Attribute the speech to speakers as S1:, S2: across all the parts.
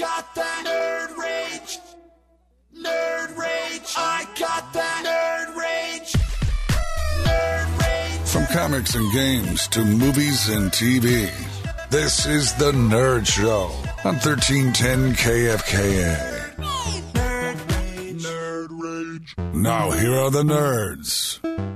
S1: got that nerd rage. Nerd rage. I got that nerd rage. Nerd rage.
S2: From comics and games to movies and TV, this is The Nerd Show on 1310 KFKA.
S1: Nerd rage. Nerd rage.
S2: Now here are the nerds.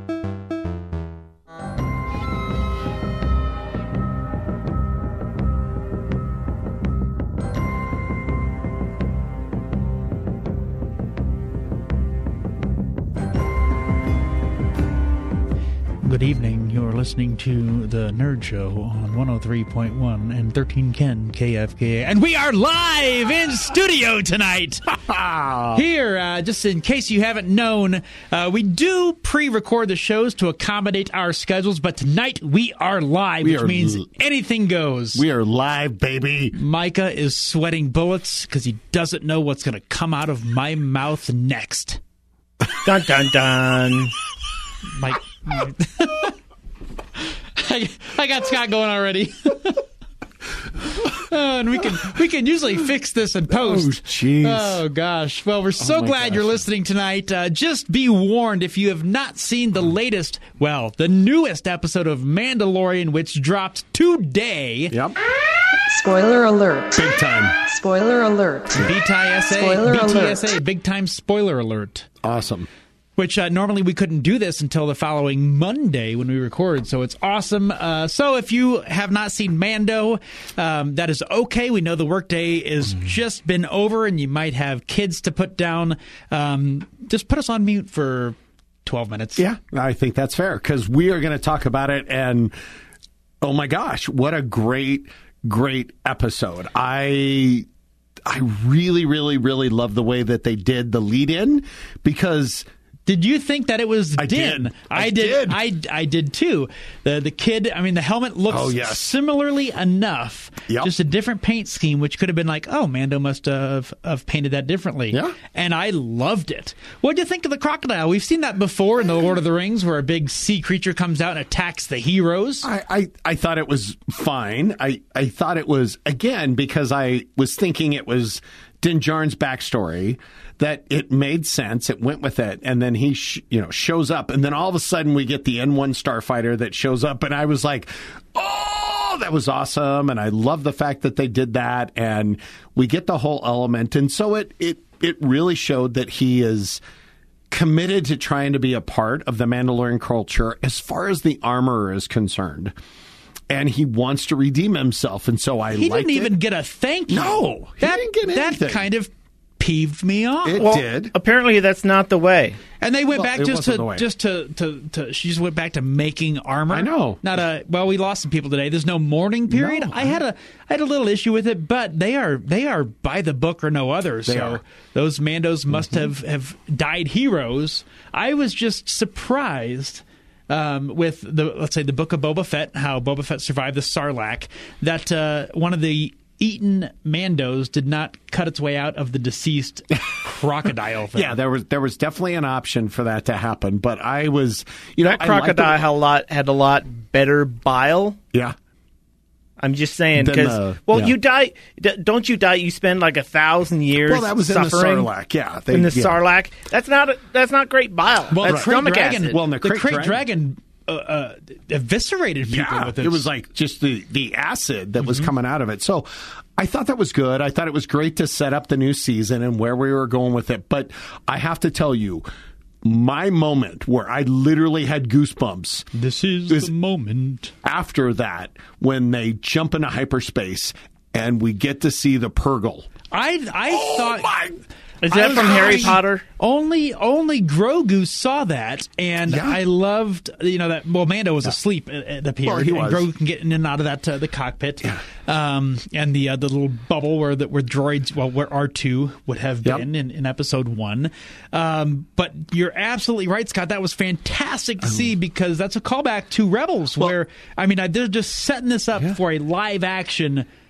S3: Good evening. You're listening to The Nerd Show on 103.1 and 1310 KFKA. And we are live in studio tonight. Here, just in case you haven't known, we do pre-record the shows to accommodate our schedules, but tonight we are live, which means anything goes.
S4: We are live, baby.
S3: Micah is sweating bullets because he doesn't know what's going to come out of my mouth next.
S5: Dun, dun, dun.
S3: Mike. I got Scott going already. And we can usually fix this in post.
S4: Oh, jeez.
S3: Oh, gosh. Well, we're so glad you're listening tonight. Just be warned, if you have not seen the latest, the newest episode of Mandalorian, which dropped today.
S4: Yep.
S6: Spoiler alert.
S4: Big time.
S6: Spoiler alert.
S3: BTSA, big time spoiler alert.
S4: Awesome.
S3: Which normally we couldn't do this until the following Monday when we record, so it's awesome. So if you have not seen Mando, that is okay. We know the workday is just been over and you might have kids to put down. Just put us on mute for 12 minutes.
S4: Yeah, I think that's fair because we are going to talk about it. And oh my gosh, what a great episode. I really, really, really love the way that they did the lead in because...
S3: Did you think that it was Din?
S4: I did.
S3: I did too. The kid, I mean, the helmet looks similarly enough.
S4: Yep.
S3: Just a different paint scheme, which could have been like, oh, Mando must have painted that differently.
S4: Yeah.
S3: And I loved it. What did you think of the crocodile? We've seen that before in The Lord of the Rings, where a big sea creature comes out and attacks the heroes.
S4: I thought it was fine. I thought it was, again, because I was thinking it was Din Djarin's backstory, that it made sense. It went with it. And then he shows up. And then all of a sudden we get the N1 starfighter that shows up. And I was like, oh, that was awesome. And I love the fact that they did that. And we get the whole element. And so it really showed that he is committed to trying to be a part of the Mandalorian culture as far as the armorer is concerned. And he wants to redeem himself. And so he
S3: didn't even get a thank you.
S4: No, he didn't get anything.
S3: That kind of peeved me off.
S4: It did.
S5: Apparently, that's not the way.
S3: And they went back she just went back to making armor.
S4: I know.
S3: We lost some people today. There's no mourning period.
S4: No,
S3: I had a little issue with it, but they are by the book or no other. So those Mandos must have died heroes. I was just surprised. With the Book of Boba Fett, how Boba Fett survived the Sarlacc, that one of the eaten Mandos did not cut its way out of the deceased crocodile thing.
S4: Yeah, there was definitely an option for that to happen, but I was,
S5: that crocodile had a lot better bile.
S4: Yeah.
S5: I'm just saying, because, you die, don't you die, you spend like 1,000 years suffering.
S4: Well, that was in the Sarlacc, yeah.
S5: In the Sarlacc. That's not great bile.
S3: Well,
S5: that's stomach acid.
S3: Well, the Krayt Dragon eviscerated people with it.
S4: It was like just the acid that was coming out of it. So I thought that was good. I thought it was great to set up the new season and where we were going with it. But I have to tell you, my moment where I literally had goosebumps.
S3: This is the moment.
S4: After that, when they jump into hyperspace and we get to see the Purrgil.
S3: I thought...
S5: Is that from Harry Potter?
S3: Only Grogu saw that, and I loved that. Well, Mando was asleep at the pier, and Grogu can get in and out of that the cockpit, and the little bubble where droids, where R2 would have been in episode 1. But you're absolutely right, Scott. That was fantastic to see because that's a callback to Rebels, where they're just setting this up for a live action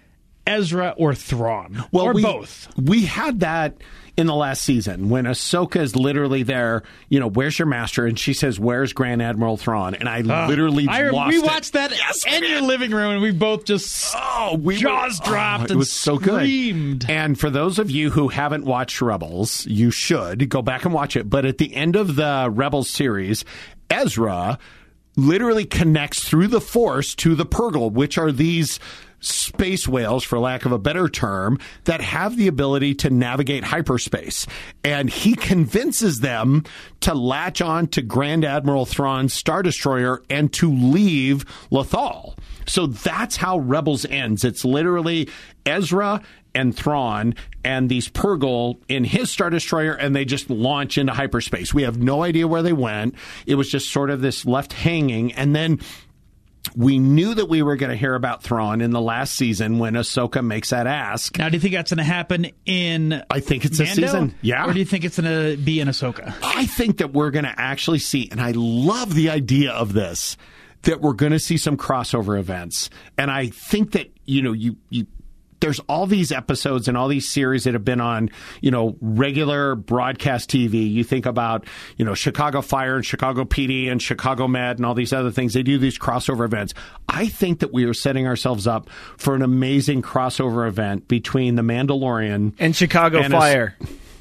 S3: Ezra or Thrawn,
S4: or
S3: both.
S4: We had that in the last season when Ahsoka is literally there, where's your master? And she says, where's Grand Admiral Thrawn? And I literally lost
S3: we watched that
S4: in
S3: your living room, and we both just jaws dropped and
S4: was so
S3: screamed.
S4: Good. And for those of you who haven't watched Rebels, you should go back and watch it. But at the end of the Rebels series, Ezra literally connects through the Force to the Purrgil, which are these space whales, for lack of a better term, that have the ability to navigate hyperspace. And he convinces them to latch on to Grand Admiral Thrawn's Star Destroyer and to leave Lothal. So that's how Rebels ends. It's literally Ezra and Thrawn and these Purrgil in his Star Destroyer, and they just launch into hyperspace. We have no idea where they went. It was just sort of this left hanging. And then we knew that we were going to hear about Thrawn in the last season when Ahsoka makes that ask.
S3: Now, do you think that's going to happen in
S4: I think it's
S3: Mando?
S4: This season. Yeah.
S3: Or do you think it's going to be in Ahsoka?
S4: I think that we're going to actually see, and I love the idea of this, that we're going to see some crossover events. And I think that, there's all these episodes and all these series that have been on, regular broadcast TV. You think about, Chicago Fire and Chicago PD and Chicago Med and all these other things. They do these crossover events. I think that we are setting ourselves up for an amazing crossover event between The Mandalorian
S5: and Chicago Fire.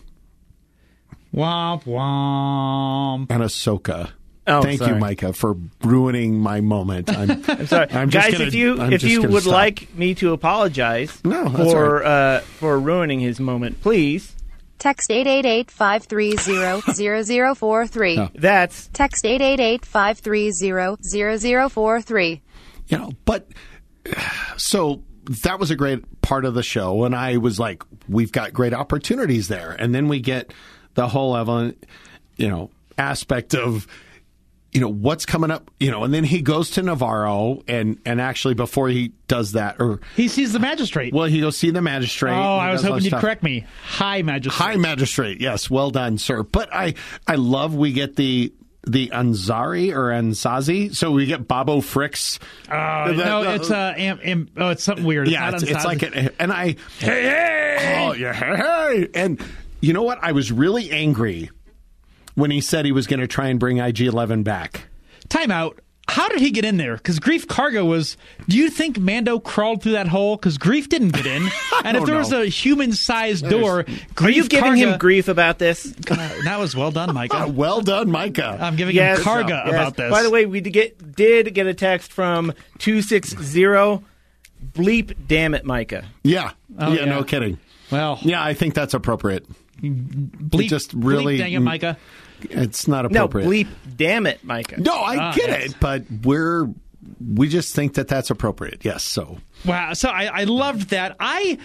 S3: Womp womp.
S4: And Ahsoka.
S5: Oh,
S4: Thank you, Micah, for ruining my moment. I'm
S5: sorry, guys. If you would like me to apologize for ruining his moment, please
S7: text 888-530-0043.
S4: No.
S5: That's
S7: text 888-530-0043.
S4: But so that was a great part of the show, and I was like, we've got great opportunities there, and then we get the whole aspect of. What's coming up, and then he goes to Navarro and actually before he does that, or
S3: he sees the magistrate.
S4: Well, he goes see the magistrate.
S3: Oh, I was hoping you'd correct me. High magistrate.
S4: High magistrate. Yes. Well done, sir. But I love we get the Anzari or Anzazi. So we get Bobo Fricks.
S3: It's something weird.
S4: It's like hey. And you know what? I was really angry when he said he was going to try and bring IG-11 back.
S3: Time out. How did he get in there? Because Greef Karga was... Do you think Mando crawled through that hole? Because Greef didn't get in. And if there was a human-sized door...
S5: Are you giving him grief about this?
S3: That was well done, Micah.
S4: Well done, Micah.
S3: I'm giving him Karga about this.
S5: By the way, we did get a text from 260... Bleep, damn it, Micah.
S4: Yeah. No kidding.
S3: Well...
S4: Yeah, I think that's appropriate.
S3: Bleep,
S4: just really...
S3: Bleep, dang it, Micah.
S4: It's not appropriate.
S5: No, bleep, damn it, Micah.
S4: No, I get it, but we just think that that's appropriate. Yes, so.
S3: Wow, so I loved that.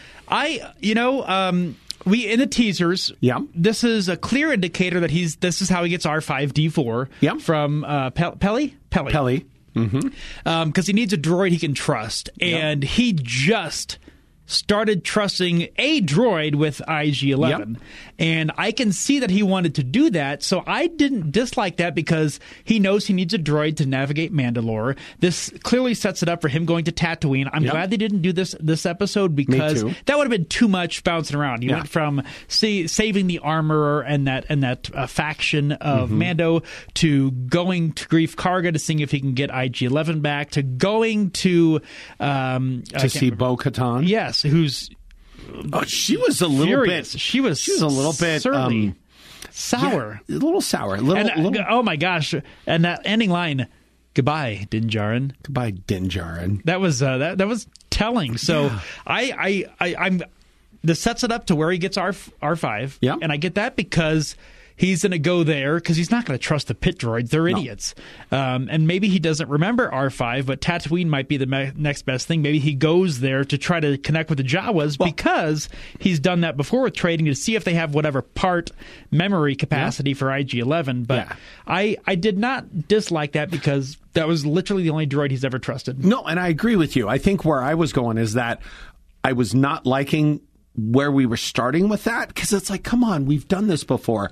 S3: We in the teasers.
S4: Yeah.
S3: This is a clear indicator that this is how he gets R5D4.
S4: Yeah.
S3: From Peli.
S4: Mm-hmm.
S3: Because he needs a droid he can trust, and he just started trusting a droid with IG-11.
S4: Yep.
S3: And I can see that he wanted to do that, so I didn't dislike that because he knows he needs a droid to navigate Mandalore. This clearly sets it up for him going to Tatooine. I'm glad they didn't do this episode because that would have been too much bouncing around. You went from saving the armorer and that faction of Mando to going to Greef Karga to seeing if he can get IG-11 back to going to
S4: see Bo-Katan.
S3: Yes. Who's
S4: she was a little
S3: furious.
S4: bit.
S3: She was
S4: a little bit
S3: surly, sour,
S4: a little sour.
S3: Oh my gosh! And that ending line, "Goodbye, Din Djarin."
S4: Goodbye, Din Djarin.
S3: That was that was telling. So I'm this sets it up to where he gets R5.
S4: Yeah,
S3: and I get that because he's going to go there because he's not going to trust the pit droids. They're idiots. And maybe he doesn't remember R5, but Tatooine might be the next best thing. Maybe he goes there to try to connect with the Jawas because he's done that before with trading to see if they have whatever part memory capacity for IG-11. But I did not dislike that because that was literally the only droid he's ever trusted.
S4: No, and I agree with you. I think where I was going is that I was not liking where we were starting with that because it's like, come on, we've done this before.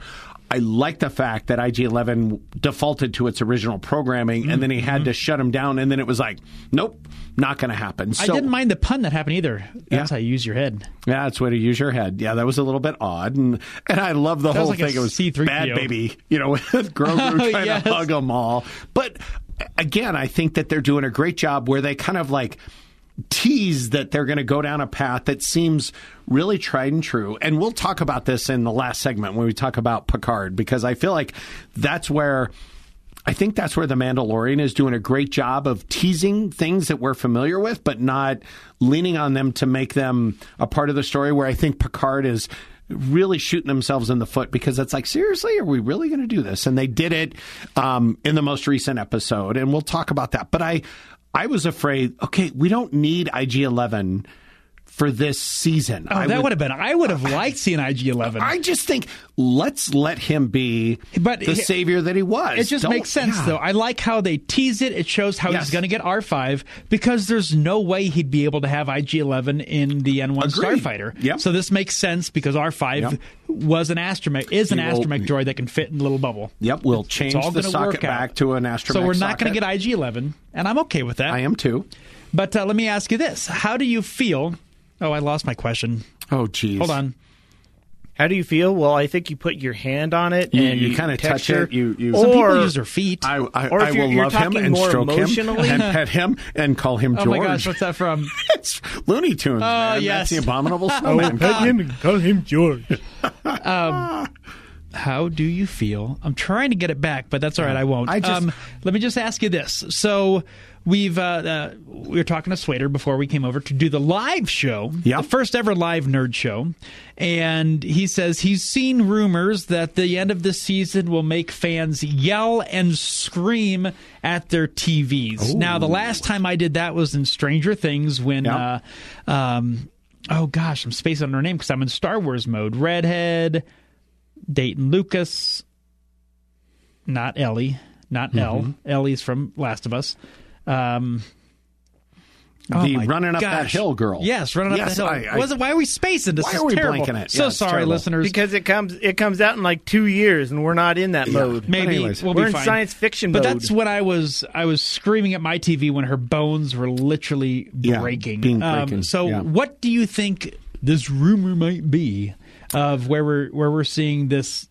S4: I like the fact that IG-11 defaulted to its original programming, and then he had to shut him down, and then it was like, nope, not going to happen.
S3: I didn't mind the pun that happened either. That's how you use your head.
S4: Yeah, that's way to use your head. Yeah, that was a little bit odd, and I love the whole thing. It was
S3: C-3PO.
S4: Bad Baby, with Grogu trying to hug them all. But again, I think that they're doing a great job where they kind of like tease that they're going to go down a path that seems really tried and true. And we'll talk about this in the last segment when we talk about Picard, because I feel like that's where the Mandalorian is doing a great job of teasing things that we're familiar with, but not leaning on them to make them a part of the story, where I think Picard is really shooting themselves in the foot, because it's like, seriously, are we really going to do this? And they did it in the most recent episode, and we'll talk about that. But I was afraid, okay, we don't need IG-11 for this season.
S3: Oh, I would have liked seeing IG-11.
S4: I just think let's let him be the savior that he was.
S3: It just makes sense, though. I like how they tease it. It shows how he's going to get R5, because there's no way he'd be able to have IG-11 in the N1 Starfighter.
S4: Yep.
S3: So this makes sense, because R5 was an astromech droid that can fit in a little bubble.
S4: Yep, we'll change the socket back to an astromech
S3: So we're not going to get IG-11, and I'm okay with that.
S4: I am too.
S3: But let me ask you this. How do you feel... Oh, I lost my question.
S4: Oh, geez.
S3: Hold on.
S5: How do you feel? Well, I think you put your hand on it and
S4: you kind of touch it.
S3: Some people use their feet.
S4: I will love him and stroke him and pet him and call him George.
S3: Oh my gosh, what's that from?
S4: It's Looney Tunes.
S3: Oh,
S4: man.
S3: yes.
S4: That's the Abominable Snowman.
S5: Pet him and call him George.
S3: How do you feel? I'm trying to get it back, but that's all right. I won't. Let me just ask you this. So we were talking to Swader before we came over to do the live show, the first ever live nerd show, and he says he's seen rumors that the end of the season will make fans yell and scream at their TVs. Ooh. Now, the last time I did that was in Stranger Things when, oh gosh, I'm spacing on her name because I'm in Star Wars mode. Redhead, Dayton Lucas, not Ellie, not Elle. Ellie's from Last of Us.
S4: Running up that hill girl.
S3: Yes, running up that hill. Why are we spacing? This is terrible.
S4: Blanking it?
S3: So sorry,
S4: terrible.
S3: Listeners.
S5: Because it comes out in like 2 years, and we're not in that mode.
S3: Maybe
S5: we're in science fiction mode.
S3: But that's when I was screaming at my TV when her bones were literally breaking.
S4: Breaking.
S3: What do you think this rumor might be of where we're seeing this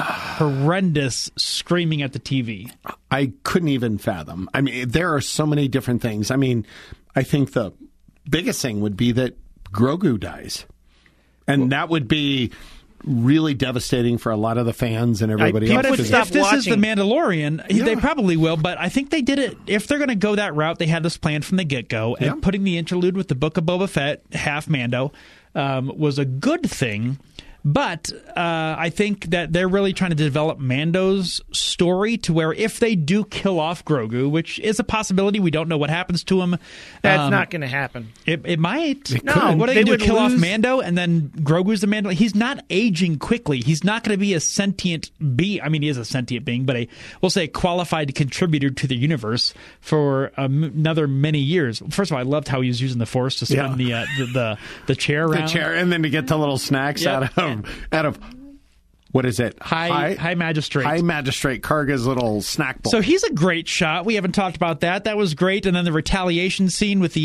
S3: horrendous screaming at the TV?
S4: I couldn't even fathom. I mean, there are so many different things. I mean, I think the biggest thing would be that Grogu dies. And that would be really devastating for a lot of the fans and everybody else.
S3: But if this is The Mandalorian, they probably will. But I think they did it. If they're going to go that route, they had this plan from the get-go. And putting the interlude with the Book of Boba Fett, half Mando, was a good thing. But I think that they're really trying to develop Mando's story to where if they do kill off Grogu, which is a possibility, we don't know what happens to him.
S5: That's not going to happen.
S3: It might. What are they going to do? Kill off Mando and then Grogu's the Mandalorian? He's not aging quickly. He's not going to be a sentient being. I mean, he is a sentient being, but we'll say a qualified contributor to the universe for another many years. First of all, I loved how he was using the Force to spin the chair around.
S4: The chair, and then to get the little snacks out of what is it?
S3: High Magistrate.
S4: High Magistrate Karga's little snack bowl.
S3: So he's a great shot. We haven't talked about that. That was great. And then the retaliation scene with the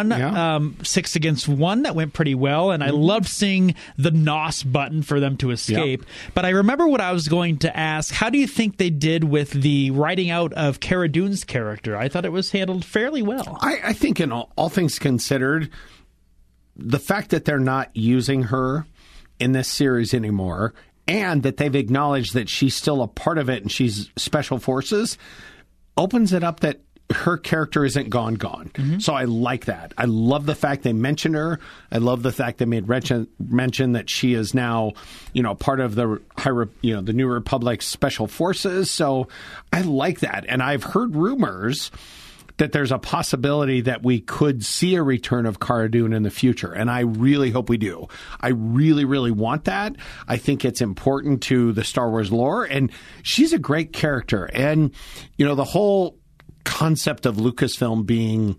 S3: N1, 6 against 1, that went pretty well. And I loved seeing the NOS button for them to escape. But I remember what I was going to ask. How do you think they did with the writing out of Cara Dune's character? I thought it was handled fairly well.
S4: I think in all things considered, the fact that they're not using her in this series anymore, and that they've acknowledged that she's still a part of it and she's Special Forces, opens it up that her character isn't gone. Mm-hmm. So I like that. I love the fact they mentioned her. I love the fact they made mention that she is now, part of the the New Republic Special Forces. So I like that. And I've heard rumors that there's a possibility that we could see a return of Cara Dune in the future. And I really hope we do. I really, really want that. I think it's important to the Star Wars lore. And she's a great character. And, the whole concept of Lucasfilm being,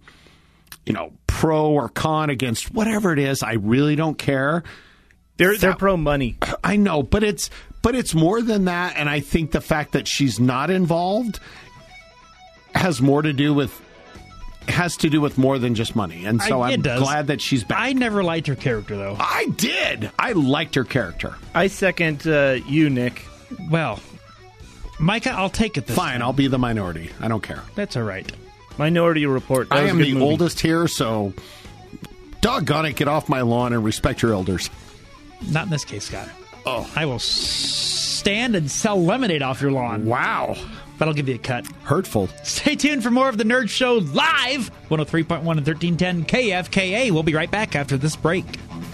S4: pro or con against whatever it is, I really don't care.
S5: They're pro money.
S4: I know, but But it's more than that, and I think the fact that she's not involved has to do with more than just money. And so I'm glad that she's back.
S3: I never liked her character, though.
S4: I did. I liked her character.
S5: I second you, Nick.
S3: Well, Micah, I'll take it this
S4: Fine,
S3: time.
S4: I'll be the minority. I don't care.
S3: That's all right.
S5: Minority Report.
S4: I am the oldest here, so doggone it, get off my lawn and respect your elders.
S3: Not in this case, Scott.
S4: Oh.
S3: I will stand and sell lemonade off your lawn.
S4: Wow.
S3: But I'll give you a cut.
S4: Hurtful.
S3: Stay tuned for more of the Nerd Show live, 103.1 and 1310 KFKA. We'll be right back after this break.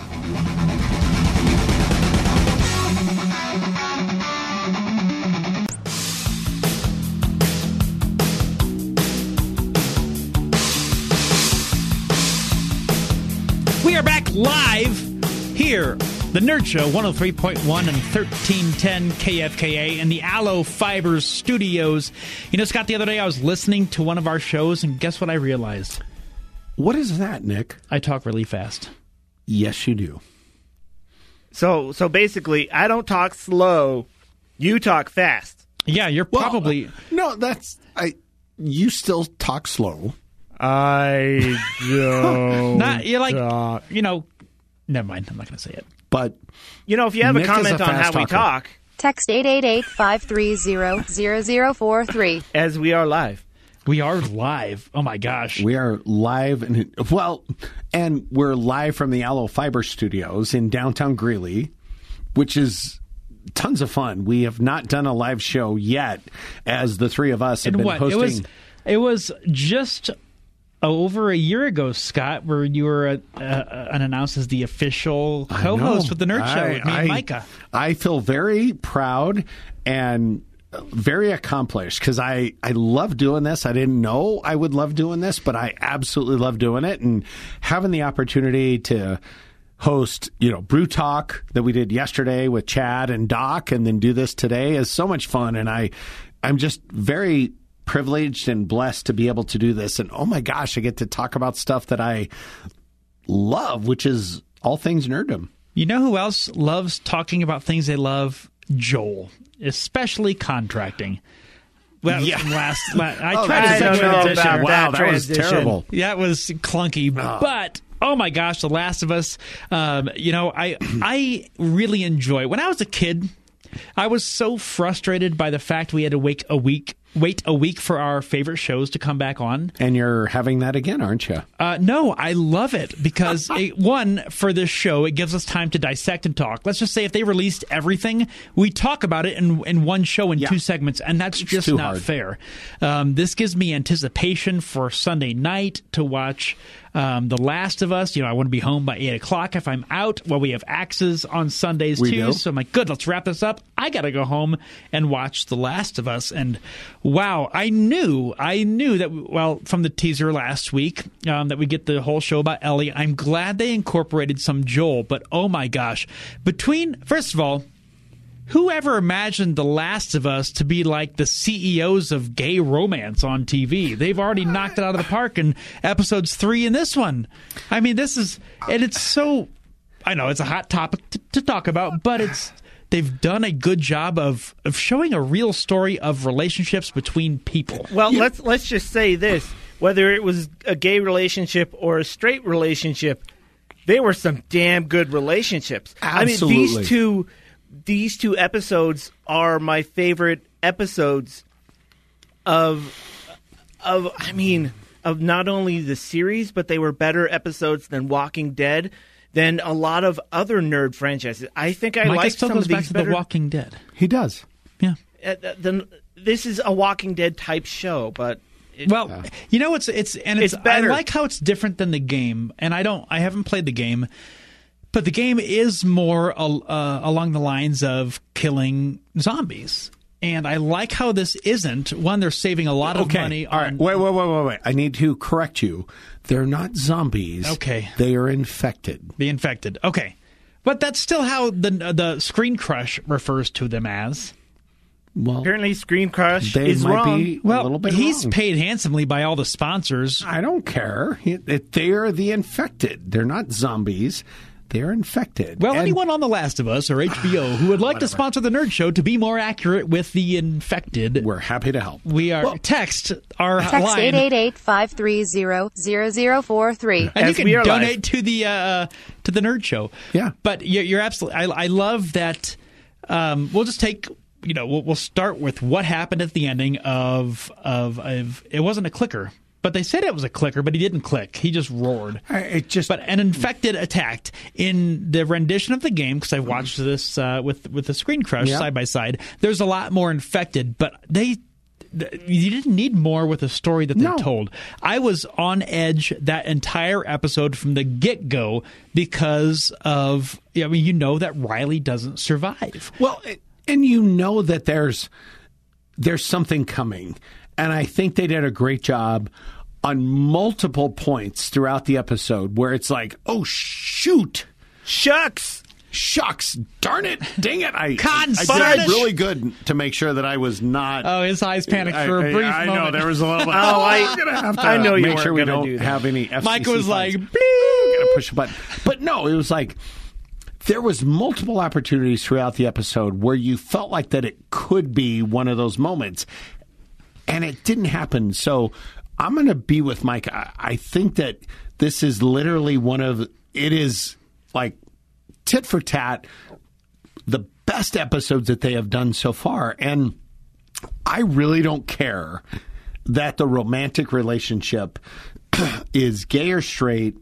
S3: We are back live here, the Nerd Show, 103.1 and 1310 KFKA in the Aloe Fibers Studios. You know, Scott, the other day I was listening to one of our shows, and guess what I realized?
S4: What is that, Nick?
S3: I talk really fast.
S4: Yes, you do.
S5: So basically, I don't talk slow. You talk fast.
S3: Yeah, you're probably...
S4: No, you still talk slow.
S5: I don't.
S3: You're like, you know... Never mind, I'm not going to say it.
S4: But,
S5: you know, if you have a comment on how we talk...
S7: Text 888-530-0043.
S5: As we are live.
S3: We are live. Oh, my gosh.
S4: We are live. And we're live from the Aloe Fiber Studios in downtown Greeley, which is tons of fun. We have not done a live show yet, as the three of us have been hosting.
S3: It was just... over a year ago, Scott, where you were announced as the official co-host with the Nerd Show with me and Micah.
S4: I feel very proud and very accomplished because I love doing this. I didn't know I would love doing this, but I absolutely love doing it. And having the opportunity to host, Brew Talk that we did yesterday with Chad and Doc and then do this today is so much fun. And I'm just very privileged and blessed to be able to do this. And oh my gosh, I get to talk about stuff that I love, which is all things nerddom.
S3: You know who else loves talking about things they love? Joel, especially contracting. Well,
S4: yeah.
S3: I tried to transition.
S4: Wow, that was terrible.
S3: That was clunky. But oh my gosh, The Last of Us. I really enjoy. When I was a kid, I was so frustrated by the fact we had to wait a week for our favorite shows to come back on.
S4: And you're having that again, aren't you?
S3: No, I love it because, for this show, it gives us time to dissect and talk. Let's just say if they released everything, we talk about it in one show in two segments, and that's just not fair. This gives me anticipation for Sunday night to watch The Last of Us. I want to be home by 8 o'clock if I'm out. Well, we have Axes on Sundays, too. So I'm like, good, let's wrap this up. I got to go home and watch The Last of Us. And wow, I knew that, from the teaser last week, that we get the whole show about Ellie. I'm glad they incorporated some Joel, but oh my gosh. First of all, whoever imagined The Last of Us to be like the CEOs of gay romance on TV? They've already knocked it out of the park in episodes 3 and this one. I mean, it's so, I know it's a hot topic to talk about, but they've done a good job of showing a real story of relationships between people.
S5: Well, let's just say this. Whether it was a gay relationship or a straight relationship, they were some damn good relationships.
S4: Absolutely.
S5: I mean, these two episodes are my favorite episodes of not only the series, but they were better episodes than Walking Dead, than a lot of other nerd franchises. I think I like some of these
S3: back to
S5: better.
S3: The Walking Dead.
S4: He does.
S3: Yeah.
S5: This is a Walking Dead type show, but
S3: it's better. I like how it's different than the game, and I haven't played the game, but the game is more along the lines of killing zombies. And I like how this isn't. One, they're saving a lot of money.
S4: All right. Wait. I need to correct you. They're not zombies.
S3: Okay.
S4: They are infected.
S3: The infected. Okay. But that's still how the Screen Crush refers to them as.
S5: Well, apparently Screen Crush is wrong.
S3: Well,
S4: a little bit
S3: he's
S4: wrong.
S3: paid handsomely by all the sponsors.
S4: I don't care. They are the infected. They're not zombies. they're infected.
S3: Well,
S4: And-
S3: anyone on The Last of Us or HBO who would like to sponsor the Nerd Show to be more accurate with the infected,
S4: we're happy to help.
S3: we are text our
S7: Text
S3: line,
S7: 888-530-0043.
S3: and you
S5: As
S3: can
S5: we are
S3: donate
S5: live.
S3: to the Nerd Show.
S4: Yeah.
S3: but you're absolutely. I love that. We'll just take. We'll start with what happened at the ending of it wasn't a clicker. But they said it was a clicker, but he didn't click. He just roared. But an infected attacked in the rendition of the game, because I watched this with the Screen Crush side by side. There's a lot more infected, but you didn't need more with the story that they told. I was on edge that entire episode from the get-go because of that Riley doesn't survive.
S4: Well, and you know that there's something coming. And I think they did a great job on multiple points throughout the episode where it's like, oh, shoot.
S5: Shucks.
S4: Darn it. Dang it. I
S3: Conspiracy.
S4: did really good to make sure that I was not.
S3: Oh, his eyes panicked for a brief
S4: I
S3: moment.
S4: know. There was a little bit.
S5: I know you
S4: make
S5: weren't
S4: sure we
S5: gonna
S4: don't
S5: do that.
S4: have any FCC
S3: Mike was
S4: funds.
S3: like,
S4: We're gonna push a button. But no, it was like there was multiple opportunities throughout the episode where you felt like that it could be one of those moments. And it didn't happen. So I'm going to be with Mike. I think that this is literally it is like tit for tat, the best episodes that they have done so far. And I really don't care that the romantic relationship is gay or straight.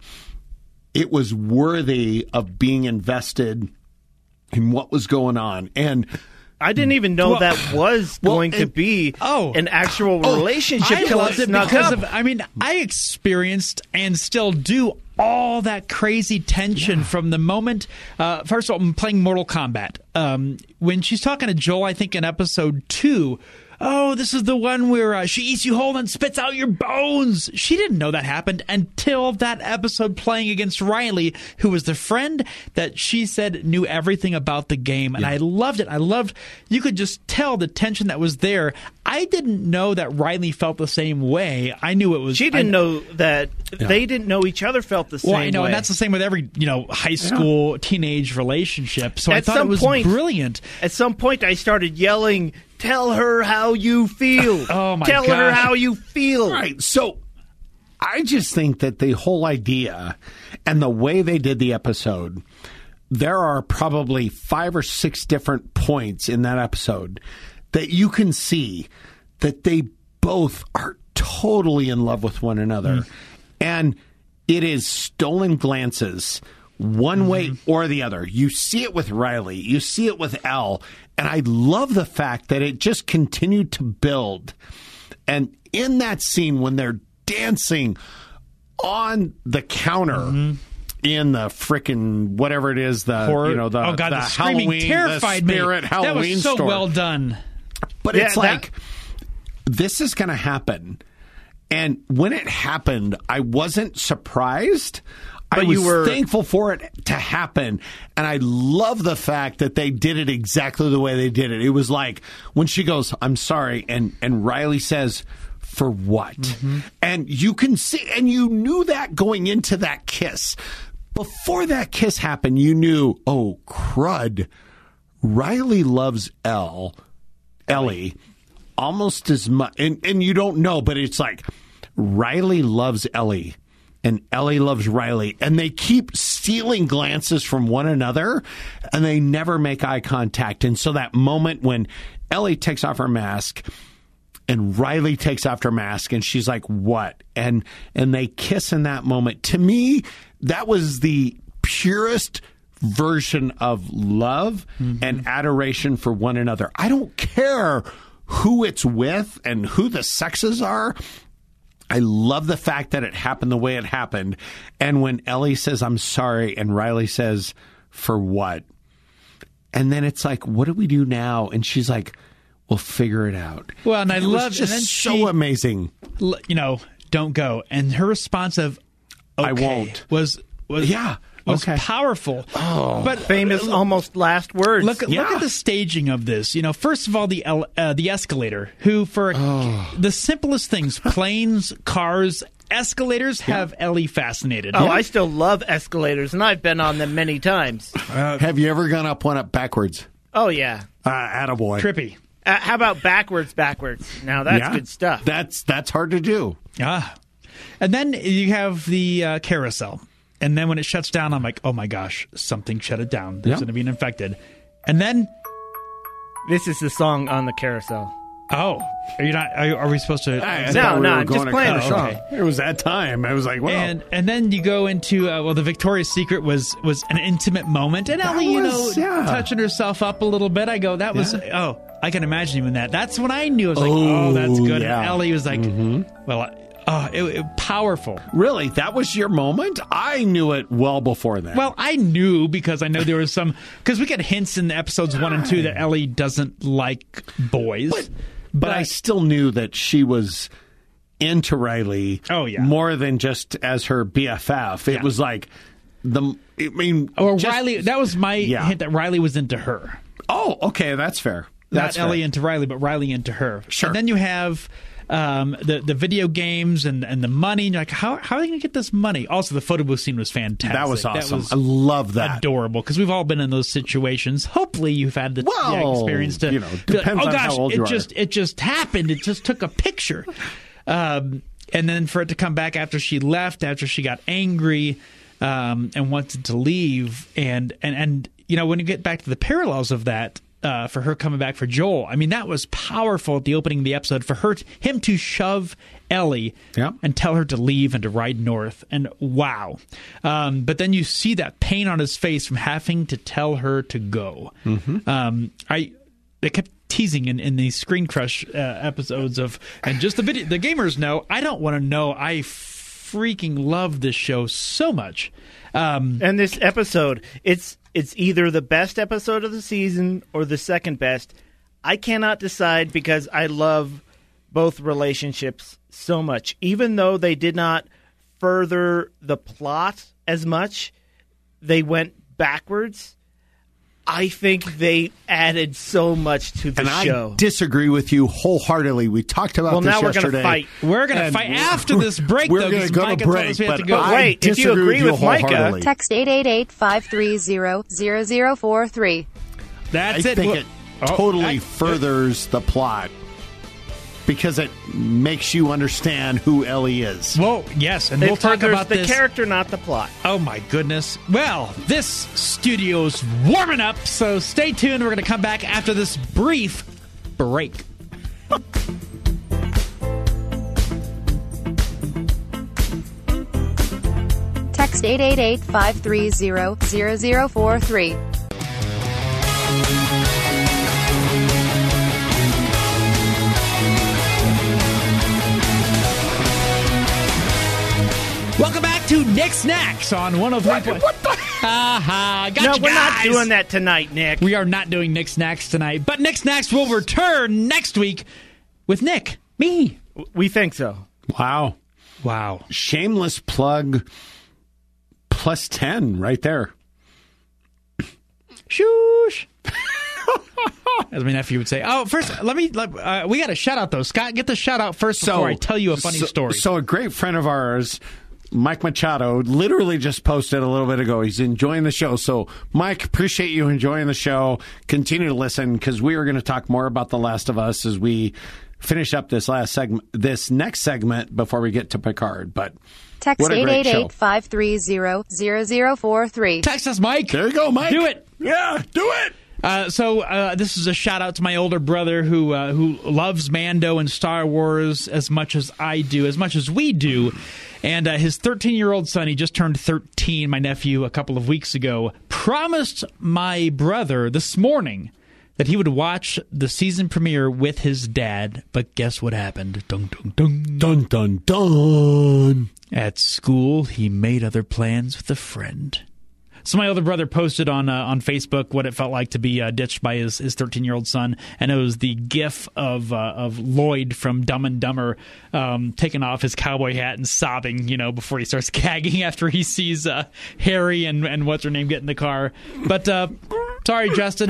S4: It was worthy of being invested in what was going on. And
S5: I didn't even know that was going to be an actual relationship
S3: I
S5: till
S3: loved it
S5: snuck
S3: because
S5: up.
S3: I experienced and still do all that crazy tension from the moment. First of all, I'm playing Mortal Kombat. When she's talking to Joel, I think in episode 2. Oh, this is the one where she eats you whole and spits out your bones. She didn't know that happened until that episode playing against Riley, who was the friend that she said knew everything about the game. And I loved it. You could just tell the tension that was there. I didn't know that Riley felt the same way. I knew it was.
S5: She didn't know that they didn't know each other felt the same
S3: Well, I know,
S5: way.
S3: and that's the same with every high school teenage relationship. So I
S5: At
S3: thought it
S5: some
S3: was
S5: point-
S3: brilliant.
S5: At some point, I started yelling, "Tell her how you feel."
S3: Oh, my
S5: Tell her
S3: gosh.
S5: how you feel.
S4: Right. So I just think that the whole idea and the way they did the episode, there are probably 5 or 6 different points in that episode that you can see that they both are totally in love with one another. And it is stolen glances one way or the other. You see it with Riley. You see it with Elle. And I love the fact that it just continued to build. And in that scene when they're dancing on the counter in the frickin' whatever it is, the
S3: Horror.
S4: the
S3: the screaming
S4: Halloween,
S3: terrified
S4: the
S3: me.
S4: Spirit Halloween
S3: That was so
S4: store.
S3: well done.
S4: But
S5: Yeah,
S4: it's like, this is going to happen. And when it happened, I wasn't surprised. I was
S5: you were
S4: thankful for it to happen. And I love the fact that they did it exactly the way they did it. It was like when she goes, "I'm sorry," and Riley says, "For what?" And you can see, and you knew that going into that kiss. Before that kiss happened, you knew, oh, crud. Riley loves Ellie, almost as much. And you don't know, but it's like Riley loves Ellie and Ellie loves Riley. And they keep stealing glances from one another and they never make eye contact. And so that moment when Ellie takes off her mask and Riley takes off her mask and she's like, what? And they kiss in that moment. To me, that was the purest version of love and adoration for one another. I don't care who it's with and who the sexes are. I love the fact that it happened the way it happened. And when Ellie says, "I'm sorry," and Riley says, "For what?" And then it's like, what do we do now? And she's like, "We'll figure it out."
S3: Well, and I
S4: it
S3: love
S4: was just
S3: and then
S4: so
S3: she,
S4: amazing.
S3: Don't go. And her response of, "Okay,"
S4: I won't.
S3: was
S4: Yeah.
S3: was
S4: Okay.
S3: powerful.
S4: Oh.
S3: But
S5: famous almost last words.
S3: Look at the staging of this. First of all, the escalator, who for the simplest things, planes, cars, escalators have Ellie fascinated.
S5: Oh, I still love escalators, and I've been on them many times.
S4: Have you ever gone up one up backwards?
S5: Oh, yeah.
S4: Attaboy.
S3: Trippy.
S5: How about backwards? Now, that's good stuff.
S4: That's hard to do.
S3: And then you have the carousel. And then when it shuts down, I'm like, oh my gosh, something shut it down. There's going to be an infected. And then...
S5: This is the song on the carousel.
S3: Oh. Are we supposed to...
S5: No, I'm just playing the song.
S3: Okay.
S4: It was that time. I was like, wow.
S3: And then you go into, the Victoria's Secret was an intimate moment. And Ellie, touching herself up a little bit. I go, that was... Oh, I can imagine even that. That's when I knew. I was like, that's good.
S4: Yeah.
S3: And Ellie was like, it powerful.
S4: Really? That was your moment? I knew it well before that.
S3: Well, I knew because I know there was some... Because we get hints in episodes 1 and 2 that Ellie doesn't like boys.
S4: But I still knew that she was into Riley more than just as her BFF. It was like...
S3: Riley... That was my hint that Riley was into her.
S4: Oh, okay. That's fair.
S3: Not Ellie into Riley, but Riley into her.
S4: Sure.
S3: And then you have... the video games and the money. And you're like, how are they going to get this money? Also, the photo booth scene was fantastic.
S4: That was awesome. I love that.
S3: Adorable, because we've all been in those situations. Hopefully, you've had the experience to
S4: depends on how old you are.
S3: It just happened. It just took a picture. And then for it to come back after she left, after she got angry and wanted to leave. And when you get back to the parallels of that, for her coming back for Joel. I mean, that was powerful at the opening of the episode for him to shove Ellie and tell her to leave and to ride north. And wow. But then you see that pain on his face from having to tell her to go. Mm-hmm. They kept teasing in these Screen Crush episodes and just the gamers know, I don't want to know. I freaking love this show so much.
S5: And this episode, it's either the best episode of the season or the second best. I cannot decide because I love both relationships so much. Even though they did not further the plot as much, they went backwards. I think they added so much to the show.
S4: I disagree with you wholeheartedly. We talked about this yesterday.
S3: We're going to fight after this break,
S4: We're going to go to break,
S3: but
S5: wait, if you agree with Micah...
S7: Text 888-530-0043.
S3: That's
S4: I think it totally furthers the plot because it makes you understand who Ellie is.
S3: Well, yes, and we'll talk about
S5: the character, not the plot.
S3: Oh, my goodness. Well, this studio's warming up, so stay tuned. We're going to come back after this brief break.
S7: Text 888-530-0043.
S3: Welcome back to Nick Snacks on 103.
S4: What the?
S5: No, we're not doing that tonight, Nick.
S3: We are not doing Nick Snacks tonight, but Nick Snacks will return next week with Nick, me.
S5: We think so.
S4: Wow. Shameless plug plus 10 right there.
S3: Shoosh. As my nephew would say. Oh, first, we got a shout out though. Scott, get the shout out first before I tell you a funny story.
S4: So a great friend of ours, Mike Machado, literally just posted a little bit ago. He's enjoying the show. So, Mike, appreciate you enjoying the show. Continue to listen because we are going to talk more about The Last of Us as we finish up this next segment before we get to Picard. But
S7: text 888-530-0043.
S3: Text us, Mike.
S4: There you go, Mike.
S3: Do it.
S4: Yeah, do it.
S3: This is a shout out to my older brother who loves Mando and Star Wars as much as I do, as much as we do. And his 13-year-old son, he just turned 13, my nephew, a couple of weeks ago, promised my brother this morning that he would watch the season premiere with his dad. But guess what happened? Dun, dun, dun.
S4: Dun, dun, dun.
S3: At school, he made other plans with a friend. So my older brother posted on Facebook what it felt like to be ditched by his 13-year-old son, and it was the gif of Lloyd from Dumb and Dumber taking off his cowboy hat and sobbing, before he starts gagging after he sees Harry and what's her name get in the car. But sorry, Justin,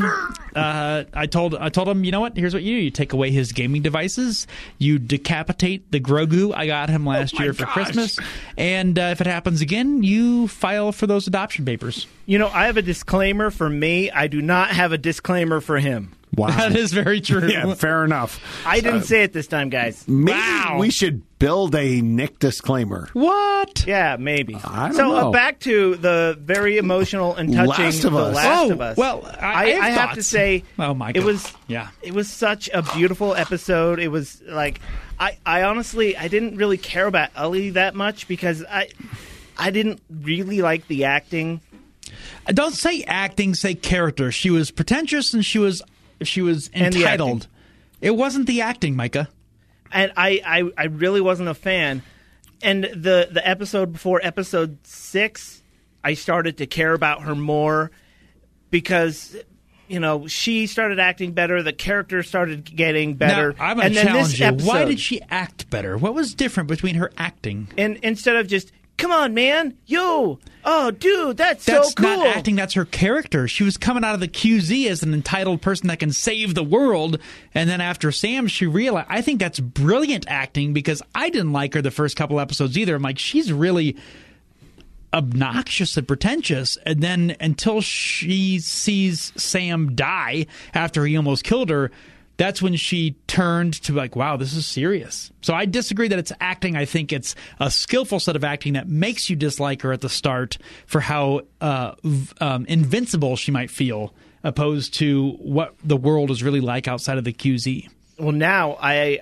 S3: I told him, you know what? Here's what you do: you take away his gaming devices, you decapitate the Grogu I got him last year for Christmas, and if it happens again, you file for those adoption papers.
S5: You know, I have a disclaimer for me. I do not have a disclaimer for him.
S4: Wow.
S3: That is very true.
S4: Yeah, fair enough.
S5: I didn't say it this time, guys.
S4: Maybe we should build a Nick discllaimer.
S3: What?
S5: Yeah, maybe.
S4: I don't know.
S5: Back to the very emotional and touching
S4: Last of
S5: The
S4: Us.
S5: Last of Us.
S3: Well, I
S5: have to say,
S3: oh my God.
S5: It was such a beautiful episode. It was like, I honestly, I didn't really care about Ellie that much because I didn't really like the acting.
S3: Don't say acting, say character. She was pretentious and she was entitled. It wasn't the acting, Micah.
S5: And I really wasn't a fan. And the episode before episode 6, I started to care about her more because, you know, she started acting better. The character started getting better.
S3: Now, I'm going to challenge you.
S5: Episode,
S3: why did she act better? What was different between her acting?
S5: And instead of just, come on, man, yo, oh, dude, that's so cool.
S3: That's not acting, that's her character. She was coming out of the QZ as an entitled person that can save the world, and then after Sam, she realized, I think that's brilliant acting because I didn't like her the first couple episodes either. I'm like, she's really obnoxious and pretentious, and then until she sees Sam die after he almost killed her, that's when she turned to like, wow, this is serious. So I disagree that it's acting. I think it's a skillful set of acting that makes you dislike her at the start for how invincible she might feel, opposed to what the world is really like outside of the QZ.
S5: Well, now I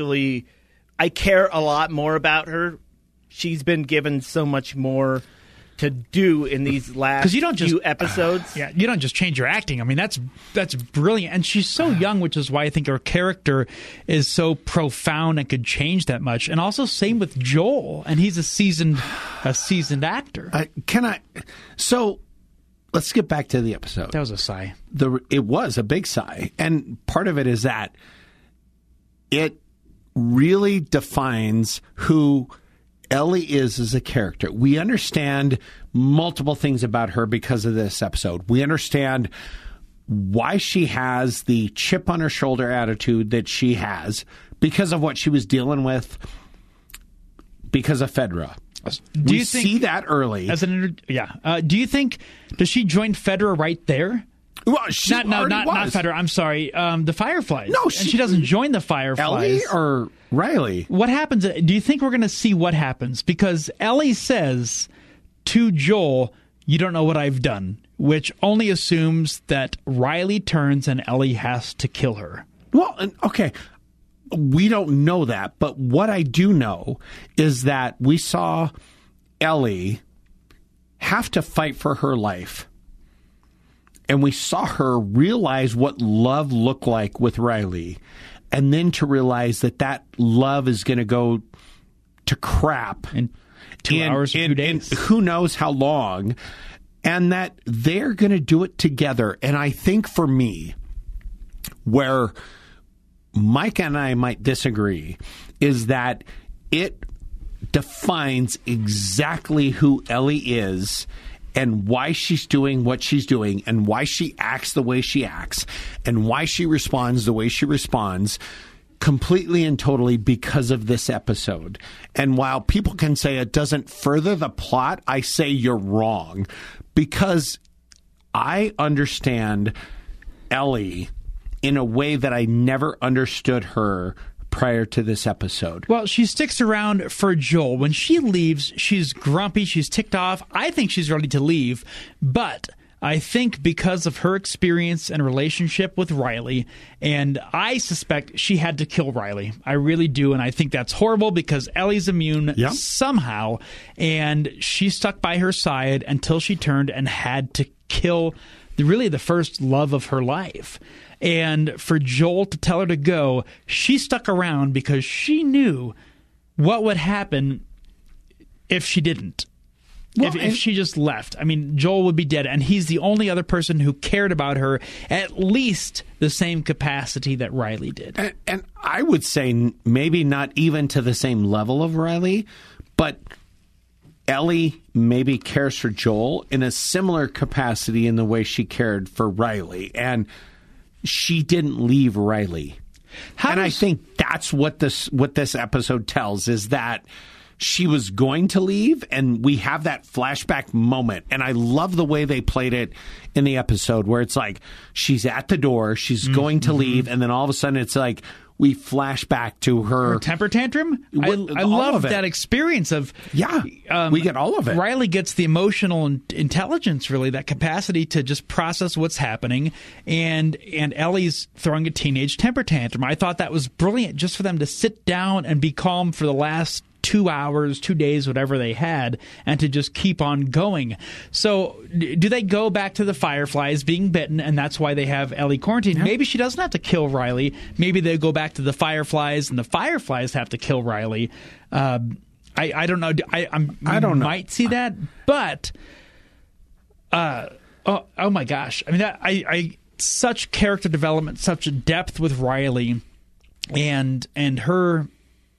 S5: care a lot more about her. She's been given so much more to do in these last few episodes.
S3: Yeah, you don't just change your acting. I mean, that's brilliant. And she's so young, which is why I think her character is so profound and could change that much. And also same with Joel, and he's a seasoned actor.
S4: So let's get back to the episode.
S3: That was a sigh.
S4: It was a big sigh. And part of it is that it really defines who Ellie is as a character. We understand multiple things about her because of this episode. We understand why she has the chip on her shoulder attitude that she has because of what she was dealing with because of Fedra. Do you see that early?
S3: Do you think, does she join Fedra right there?
S4: Well, not
S3: Fedra. I'm sorry. The Fireflies.
S4: No,
S3: she doesn't join the Fireflies.
S4: Ellie or Riley?
S3: What happens? Do you think we're going to see what happens? Because Ellie says to Joel, "You don't know what I've done," which only assumes that Riley turns and Ellie has to kill her.
S4: Well, okay. We don't know that, but what I do know is that we saw Ellie have to fight for her life. And we saw her realize what love looked like with Riley. And then to realize that love is going to go to crap.
S3: In 2 hours or 2 days.
S4: And who knows how long. And that they're going to do it together. And I think for me, where Mike and I might disagree, is that it defines exactly who Ellie is and why she's doing what she's doing, and why she acts the way she acts, and why she responds the way she responds, completely and totally because of this episode. And while people can say it doesn't further the plot, I say you're wrong, because I understand Ellie in a way that I never understood her prior to this episode.
S3: Well, she sticks around for Joel. When she leaves, she's grumpy, she's ticked off. I think she's ready to leave, but I think because of her experience and relationship with Riley, and I suspect she had to kill Riley. I really do, and I think that's horrible because Ellie's immune somehow, and she stuck by her side until she turned and had to kill the first love of her life. And for Joel to tell her to go, she stuck around because she knew what would happen if she didn't. Well, if she just left. I mean, Joel would be dead, and he's the only other person who cared about her at least the same capacity that Riley did.
S4: And I would say maybe not even to the same level of Riley, but Ellie maybe cares for Joel in a similar capacity in the way she cared for Riley. And she didn't leave Riley. I think that's what this episode tells, is that she was going to leave, and we have that flashback moment. And I love the way they played it in the episode, where it's like she's at the door, she's going to leave, and then all of a sudden it's like we flash back to her
S3: temper tantrum. I love that experience of
S4: we get all of it.
S3: Riley gets the emotional intelligence, really, that capacity to just process what's happening, and Ellie's throwing a teenage temper tantrum. I thought that was brilliant, just for them to sit down and be calm for the last 2 hours, 2 days, whatever they had, and to just keep on going. So do they go back to the Fireflies being bitten, and that's why they have Ellie quarantined? Yeah. Maybe she doesn't have to kill Riley. Maybe they go back to the Fireflies, and the Fireflies have to kill Riley. I don't know. I don't know. Might see that, but oh my gosh! I mean, I such character development, such a depth with Riley, and her.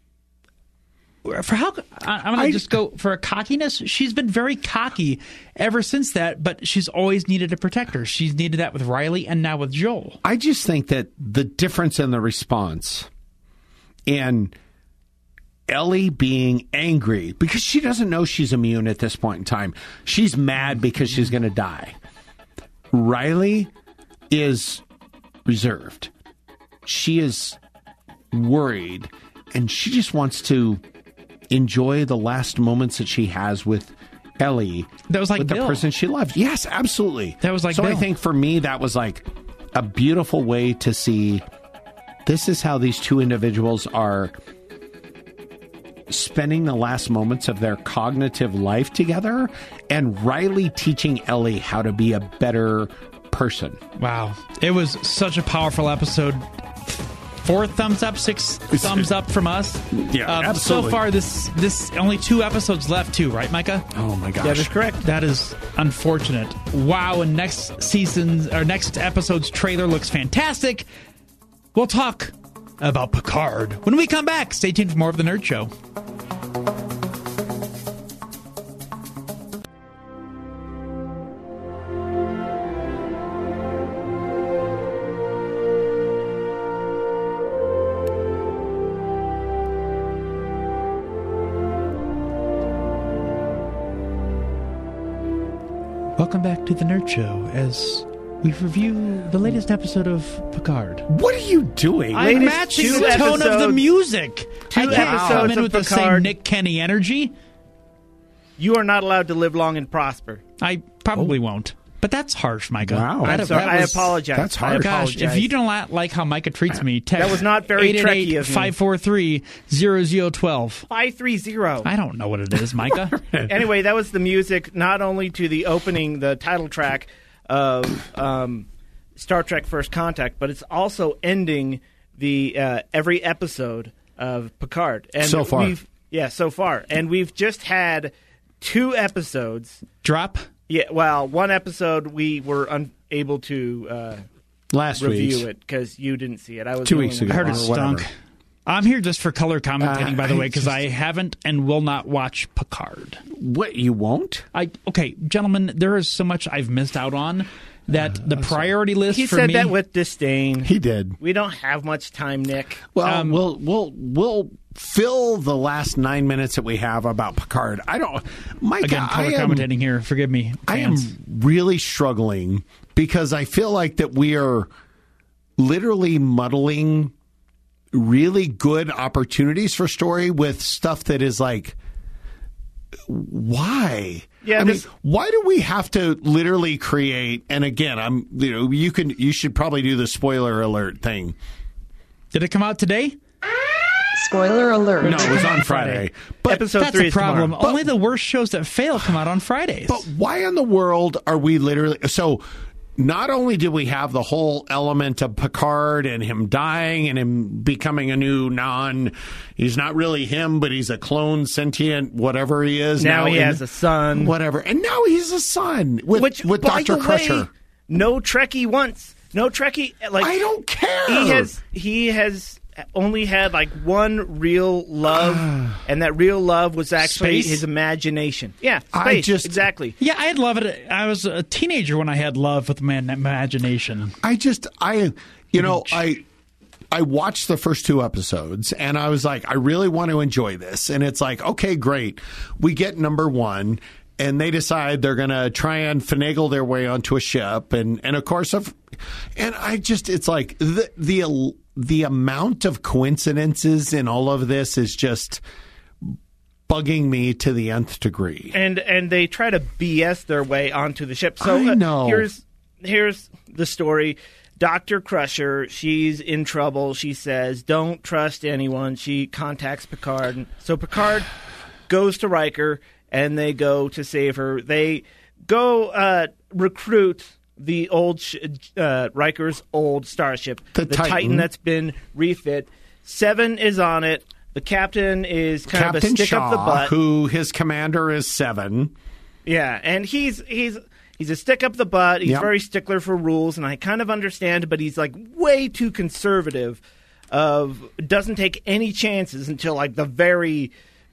S3: I'm going to just go for a cockiness. She's been very cocky ever since that, but she's always needed a protector. She's needed that with Riley and now with Joel.
S4: I just think that the difference in the response and Ellie being angry because she doesn't know she's immune at this point in time. She's mad because she's going to die. Riley is reserved. She is worried, and she just wants to enjoy the last moments that she has with Ellie.
S3: That was like
S4: with
S3: Bill.
S4: The person she loved. Yes, absolutely.
S3: That was like
S4: so
S3: Bill.
S4: I think for me that was like a beautiful way to see this is how these two individuals are spending the last moments of their cognitive life together, and Riley teaching Ellie how to be a better person.
S3: Wow. It was such a powerful episode. 4 thumbs up, 6 thumbs up from us.
S4: Yeah, absolutely.
S3: So far, this only 2 episodes left, too, right, Micah?
S4: Oh my gosh,
S5: that is correct.
S3: That is unfortunate. Wow, and next episode's trailer looks fantastic. We'll talk about Picard when we come back. Stay tuned for more of the Nerd Show. Welcome back to the Nerd Show as we review the latest episode of Picard.
S4: What are you doing?
S3: I'm matching the tone of the music. I can't come in with the same Nick Kenny energy.
S5: You are not allowed to live long and prosper.
S3: I probably won't. But that's harsh, Micah.
S4: Wow.
S5: I'm sorry. I apologize.
S4: That's harsh.
S3: Gosh, if you don't like how Micah treats me, text
S5: that was not very Trekkie of me.
S3: 543-0012.
S5: 530.
S3: I don't know what it is, Micah.
S5: Anyway, that was the music not only to the opening, the title track of Star Trek First Contact, but it's also ending the every episode of Picard. And
S4: so far.
S5: So far. And we've just had 2 episodes.
S3: Drop?
S5: Yeah, well, 1 episode we were unable to review it because you didn't see it. I was
S4: 2 weeks ago.
S3: I heard it stunk. I'm here just for color commentating, by the way, because I haven't and will not watch Picard.
S4: What, you won't?
S3: Okay, gentlemen, there is so much I've missed out on that the priority list for me...
S5: He said that with disdain.
S4: He did.
S5: We don't have much time, Nick.
S4: Well, we'll fill the last 9 minutes that we have about Picard. Mike,
S3: again, color commentating here. Forgive me, fans.
S4: I am really struggling because I feel like that we are literally muddling really good opportunities for story with stuff that is like, why?
S5: Yeah,
S4: why do we have to literally create? And again, you should probably do the spoiler alert thing.
S3: Did it come out today?
S6: Spoiler alert.
S4: No, it was on Friday. But
S5: episode
S3: that's
S5: 3
S3: a problem.
S5: Tomorrow.
S3: Only the worst shows that fail come out on Fridays.
S4: But why in the world are we literally... So not only do we have the whole element of Picard and him dying and him becoming a new he's not really him, but he's a clone, sentient, whatever he is.
S5: Now he has a son.
S4: Whatever. And now he's a son with Dr. Crusher.
S5: No Trekkie once. No Trekkie. Like,
S4: I don't care.
S5: He has only had like one real love, and that real love was actually
S3: Space?
S5: his imagination. Yeah, space, exactly.
S3: Yeah, I had love it. I was a teenager when I had love with my imagination.
S4: I watched the first 2 episodes and I was like, I really want to enjoy this. And it's like, okay, great. We get number 1 and they decide they're going to try and finagle their way onto a ship. And of course, it's like the amount of coincidences in all of this is just bugging me to the nth degree.
S5: And they try to BS their way onto the ship. So
S4: I know.
S5: Here's the story. Dr. Crusher, she's in trouble. She says, don't trust anyone. She contacts Picard. So Picard goes to Riker, and they go to save her. They go recruit the old Riker's old starship, the Titan that's been refit. Seven is on it. The captain is kind of a stick up the butt.
S4: Who his commander is Seven.
S5: Yeah, and he's a stick up the butt. He's very stickler for rules, and I kind of understand, but he's like way too conservative. Doesn't take any chances until like the very,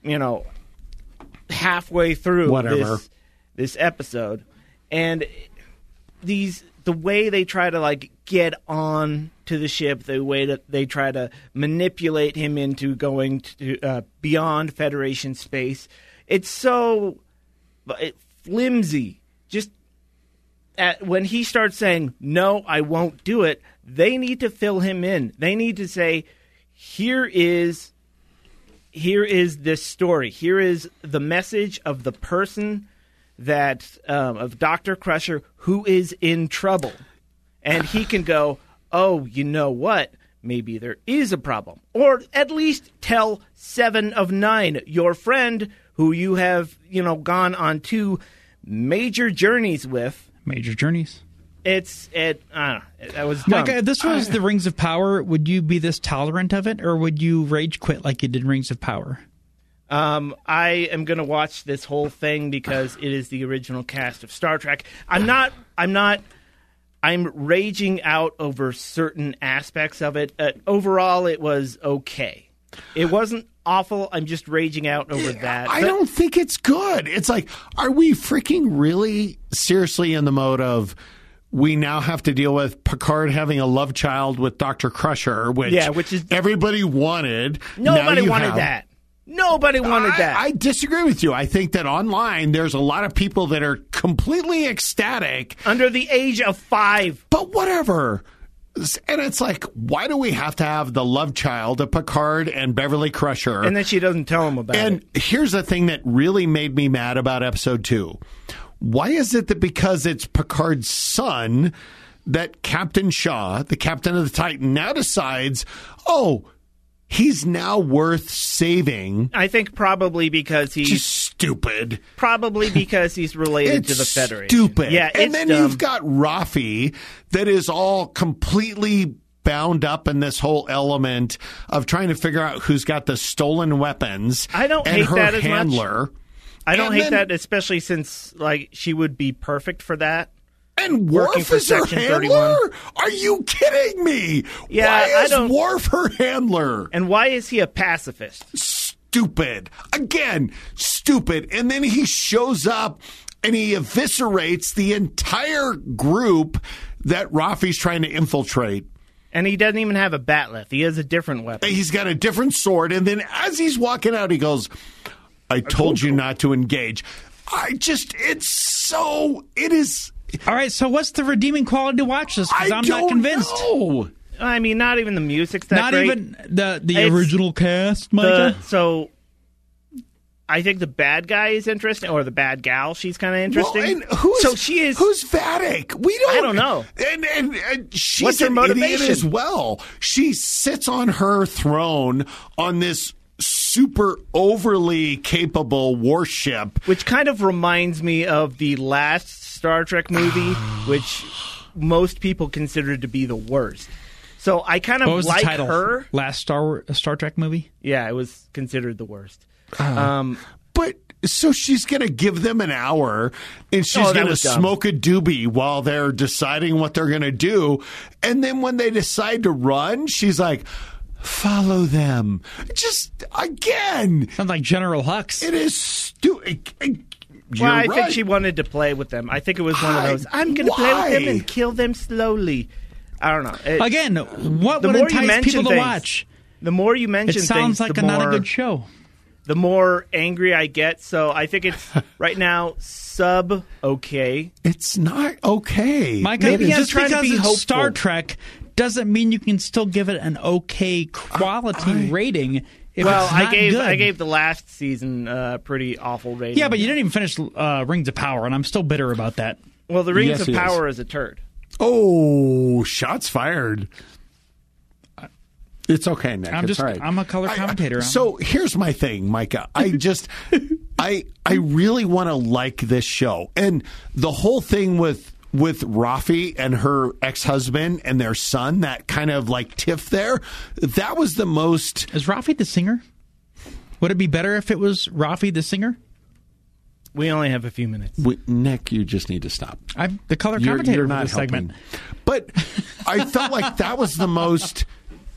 S5: halfway through this episode. And the way they try to like get on to the ship, the way that they try to manipulate him into going to beyond Federation space, it's so flimsy. Just when he starts saying, no, I won't do it, they need to fill him in. They need to say, here is this story. Here is the message of the person of Dr. Crusher who is in trouble. And he can go, oh, you know what? Maybe there is a problem. Or at least tell 7 of 9, your friend who you have, gone on 2 major journeys with.
S3: Major journeys.
S5: I don't know. That was dumb.
S3: Like, if this was the Rings of Power, would you be this tolerant of it, or would you rage quit like you did Rings of Power?
S5: I am going to watch this whole thing because it is the original cast of Star Trek. I'm raging out over certain aspects of it. Overall, it was okay. It wasn't awful. I'm just raging out over that.
S4: I don't think it's good. It's like, are we freaking really seriously in the mode of we now have to deal with Picard having a love child with Dr. Crusher, which is everybody wanted.
S5: Nobody wanted that. Nobody wanted that.
S4: I disagree with you. I think that online there's a lot of people that are completely ecstatic.
S5: Under the age of 5.
S4: But whatever. And it's like, why do we have to have the love child of Picard and Beverly Crusher?
S5: And then she doesn't tell him about it.
S4: And here's the thing that really made me mad about episode 2. Why is it that because it's Picard's son that Captain Shaw, the captain of the Titan, now decides, he's now worth saving?
S5: I think probably because he's
S4: just stupid.
S5: Probably because he's related to the Federation.
S4: Stupid.
S5: Yeah,
S4: and then you've got Rafi that is all completely bound up in this whole element of trying to figure out who's got the stolen weapons.
S5: I don't
S4: and
S5: hate
S4: her
S5: that as
S4: handler.
S5: much. I don't hate that, especially since like she would be perfect for that.
S4: And Worf is her handler? 31. Are you kidding me?
S5: Yeah,
S4: why is Worf her handler?
S5: And why is he a pacifist?
S4: Stupid. Again, stupid. And then he shows up and he eviscerates the entire group that Rafi's trying to infiltrate.
S5: And he doesn't even have a bat'leth. He has a different weapon.
S4: He's got a different sword. And then as he's walking out, he goes, I told you not to engage. It is...
S3: All right, so what's the redeeming quality to watch this? Because I'm not convinced.
S4: Know.
S5: I mean, not even the music's that great.
S3: Not even the original cast, Micah?
S5: So I think the bad guy is interesting, or the bad gal. She's kind of interesting.
S4: Well, who's Vadic? I
S5: don't know.
S4: And she's
S5: What's her motivation
S4: idiot as well. She sits on her throne on this super overly capable warship,
S5: which kind of reminds me of the last Star Trek movie, which most people consider to be the worst. So I kind of
S3: what was
S5: like
S3: the title?
S5: her.
S3: Last Star Trek movie?
S5: Yeah, it was considered the worst.
S4: But so she's going to give them an hour and she's going to smoke a doobie while they're deciding what they're going to do. And then when they decide to run, she's like, follow them. Just, again,
S3: Sounds like General Hux.
S4: it is stupid.
S5: Well, I think she wanted to play with them. I think it was one of those, I'm going to play with them and kill them slowly. I don't know.
S3: Again, what
S5: the
S3: would
S5: more you
S3: entice
S5: mention
S3: people to
S5: things,
S3: watch?
S5: The more you
S3: It
S5: mention
S3: sounds
S5: things,
S3: like
S5: the
S3: not a
S5: more-
S3: good show.
S5: the more angry I get. So I think it's right now okay.
S4: It's not okay.
S3: Micah,
S5: Maybe I'm
S3: just
S5: trying to
S3: because
S5: be
S3: it's
S5: hopeful.
S3: Star Trek doesn't mean you can still give it an okay quality rating. If
S5: Well,
S3: it's
S5: I
S3: not
S5: gave
S3: good.
S5: the last season a pretty awful rating.
S3: Yeah, but you didn't even finish Rings of Power, and I'm still bitter about that.
S5: well, the Rings
S4: Yes,
S5: of
S4: he is.
S5: Power is a turd.
S4: Oh, shots fired. It's okay, Nick.
S3: I'm
S4: It's
S3: just
S4: all right.
S3: I'm a color commentator.
S4: So here's my thing, Micah. I just I really want to like this show. And the whole thing with Rafi and her ex-husband and their son, that kind of like tiff there, that was the most.
S3: Is Rafi the singer? Would it be better if it was Rafi the singer?
S5: We only have a few minutes.
S4: Nick, you just need to stop.
S3: I'm the color commentator
S4: You're
S3: for
S4: not
S3: this segment.
S4: helping. But I felt like that was the most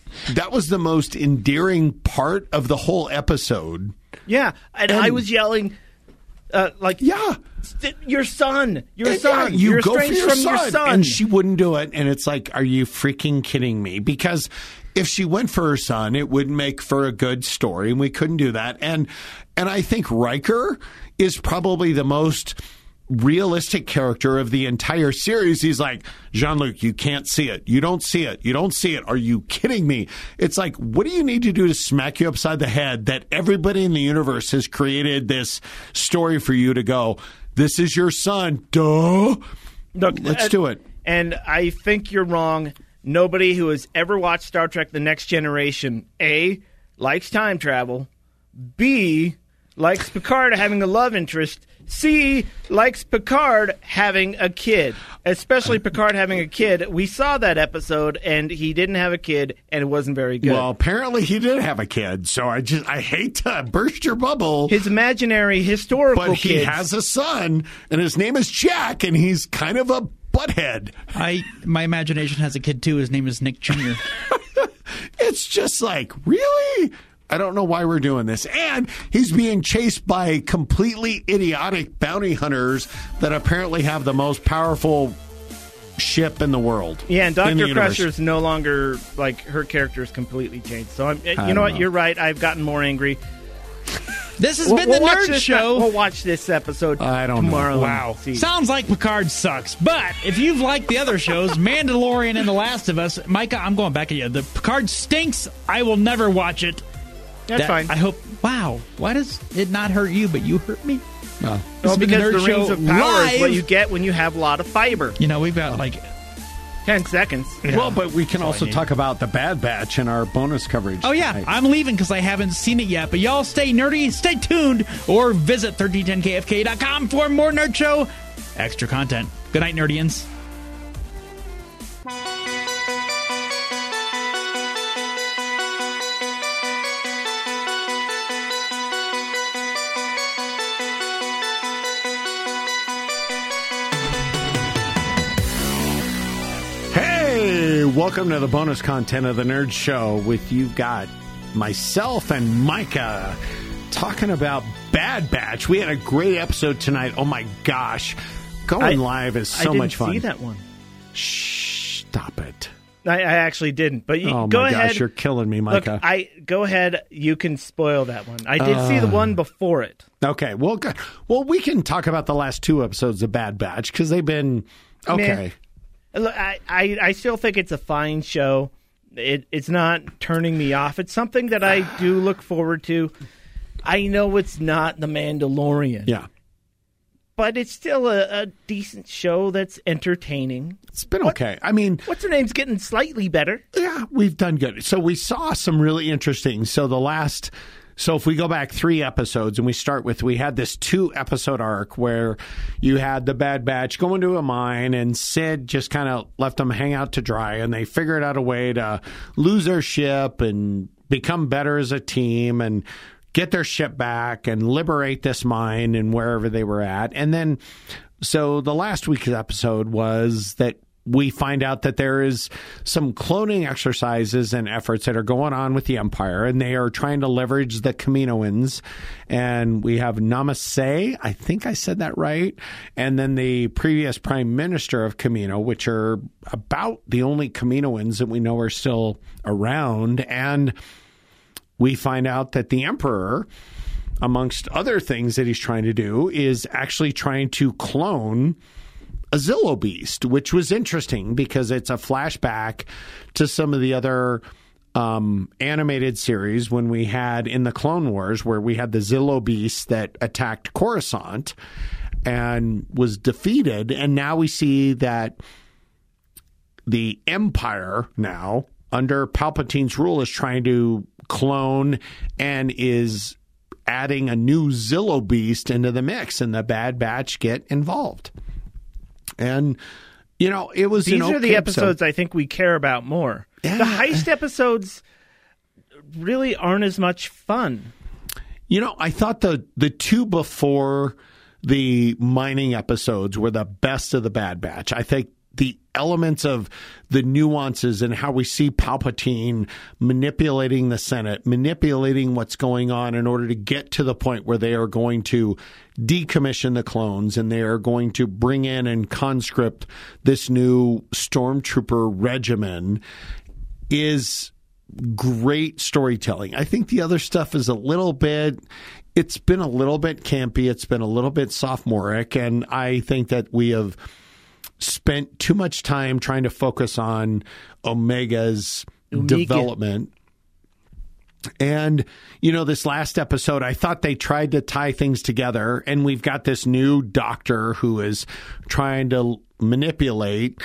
S4: endearing part of the whole episode.
S5: Yeah, and I was yelling, like,
S4: Yeah.
S5: your son, your
S4: And
S5: son,
S4: yeah, you
S5: you're
S4: go for
S5: estranged
S4: your
S5: from
S4: son.
S5: your son.
S4: And she wouldn't do it. And it's like, are you freaking kidding me? Because if she went for her son, it would make for a good story, and we couldn't do that. And I think Riker is probably the most realistic character of the entire series. He's like, Jean-Luc, you can't see it. You don't see it. You don't see it. Are you kidding me? It's like, what do you need to do to smack you upside the head that everybody in the universe has created this story for you to go, this is your son. Duh.
S5: Look,
S4: Let's do it.
S5: And I think you're wrong. Nobody who has ever watched Star Trek The Next Generation, A, likes time travel, B, likes Picard having a love interest, C, likes Picard having a kid, especially Picard having a kid. We saw that episode, and he didn't have a kid, and it wasn't very good.
S4: Well, apparently he did have a kid, so I hate to burst your bubble,
S5: His imaginary historical
S4: but he
S5: kids.
S4: has a son, and his name is Jack, and he's kind of a butthead.
S3: My imagination has a kid too. His name is Nick Jr.
S4: It's just like, really? I don't know why we're doing this. And he's being chased by completely idiotic bounty hunters that apparently have the most powerful ship in the world.
S5: Yeah, and
S4: in the
S5: Dr.
S4: universe.
S5: Crusher's no longer, like, her character is completely changed. So, you
S4: don't
S5: know what?
S4: know.
S5: You're right. I've gotten more angry.
S3: This has been the
S5: watch
S3: Nerd
S5: this
S3: Show.
S5: We'll watch this episode
S4: I don't know.
S5: tomorrow.
S3: Wow.
S5: and see.
S3: Sounds like Picard sucks. But if you've liked the other shows, Mandalorian and The Last of Us, Micah, I'm going back at you. The Picard stinks. I will never watch it.
S5: That's fine.
S3: I hope. Wow. Why does it not hurt you, but you hurt me?
S4: Well,
S3: This has been
S5: because the
S3: Nerd
S5: Rings
S3: Show
S5: of Power is what
S3: live.
S5: you get when you have a lot of fiber.
S3: You know, we've got like
S5: 10 seconds.
S4: well, but we can
S3: all I
S4: also
S3: need.
S4: talk about the Bad Batch in our bonus coverage.
S3: Oh, yeah.
S4: tonight.
S3: I'm leaving because I haven't seen it yet. But y'all stay nerdy, stay tuned, or visit 1310kfk.com for more Nerd Show extra content. Good night, Nerdians.
S4: Hey, welcome to the bonus content of the Nerd Show with you got myself and Micah talking about Bad Batch. We had a great episode tonight. Oh my gosh. Going live is so
S5: I didn't
S4: much fun.
S5: see that one.
S4: Shh, stop it.
S5: I actually didn't. But you,
S4: Oh
S5: go
S4: my
S5: ahead.
S4: gosh, you're killing me,
S5: Look,
S4: Micah.
S5: go ahead. You can spoil that one. I did see the one before it.
S4: Okay, well, good. Well, we can talk about the last two episodes of Bad Batch because they've been okay.
S5: Look, I still think it's a fine show. It's not turning me off. It's something that I do look forward to. I know it's not The Mandalorian.
S4: Yeah.
S5: But it's still a decent show that's entertaining.
S4: It's been okay. I mean,
S5: What's her name's getting slightly better.
S4: yeah, we've done good. So we saw some really interesting. So if we go back 3 episodes and we had this 2-episode arc where you had the Bad Batch go into a mine and Sid just kind of left them hang out to dry, and they figured out a way to lose their ship and become better as a team and get their ship back and liberate this mine and wherever they were at. And then, so the last week's episode was that we find out that there is some cloning exercises and efforts that are going on with the Empire, and they are trying to leverage the Kaminoans. And we have Namaste, I think I said that right, and then the previous Prime Minister of Kamino, which are about the only Kaminoans that we know are still around. And we find out that the Emperor, amongst other things that he's trying to do, is actually trying to clone a Zillo Beast, which was interesting because it's a flashback to some of the other animated series when we had in the Clone Wars, where we had the Zillo Beast that attacked Coruscant and was defeated. And now we see that the Empire now, under Palpatine's rule, is trying to clone and is adding a new Zillo Beast into the mix, and the Bad Batch get involved. And, you know, it was
S5: These are the episodes I think we care about more.
S4: Yeah.
S5: The heist episodes really aren't as much fun.
S4: You know, I thought the two before the mining episodes were the best of the Bad Batch. I think the elements of the nuances and how we see Palpatine manipulating the Senate, manipulating what's going on in order to get to the point where they are going to decommission the clones and they are going to bring in and conscript this new stormtrooper regimen is great storytelling. I think the other stuff is it's been a little bit campy. It's been a little bit sophomoric. And I think that we have spent too much time trying to focus on Omega's development. And, you know, this last episode, I thought they tried to tie things together, and we've got this new doctor who is trying to manipulate,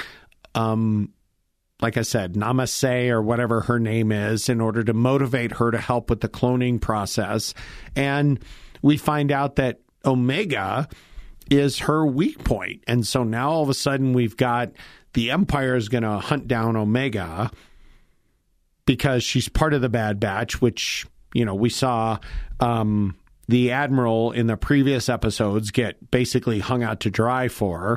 S4: like I said, Namaste or whatever her name is, in order to motivate her to help with the cloning process. And we find out that Omega is her weak point. And so now all of a sudden we've got the Empire is going to hunt down Omega because she's part of the Bad Batch, which, you know, we saw the Admiral in the previous episodes get basically hung out to dry for.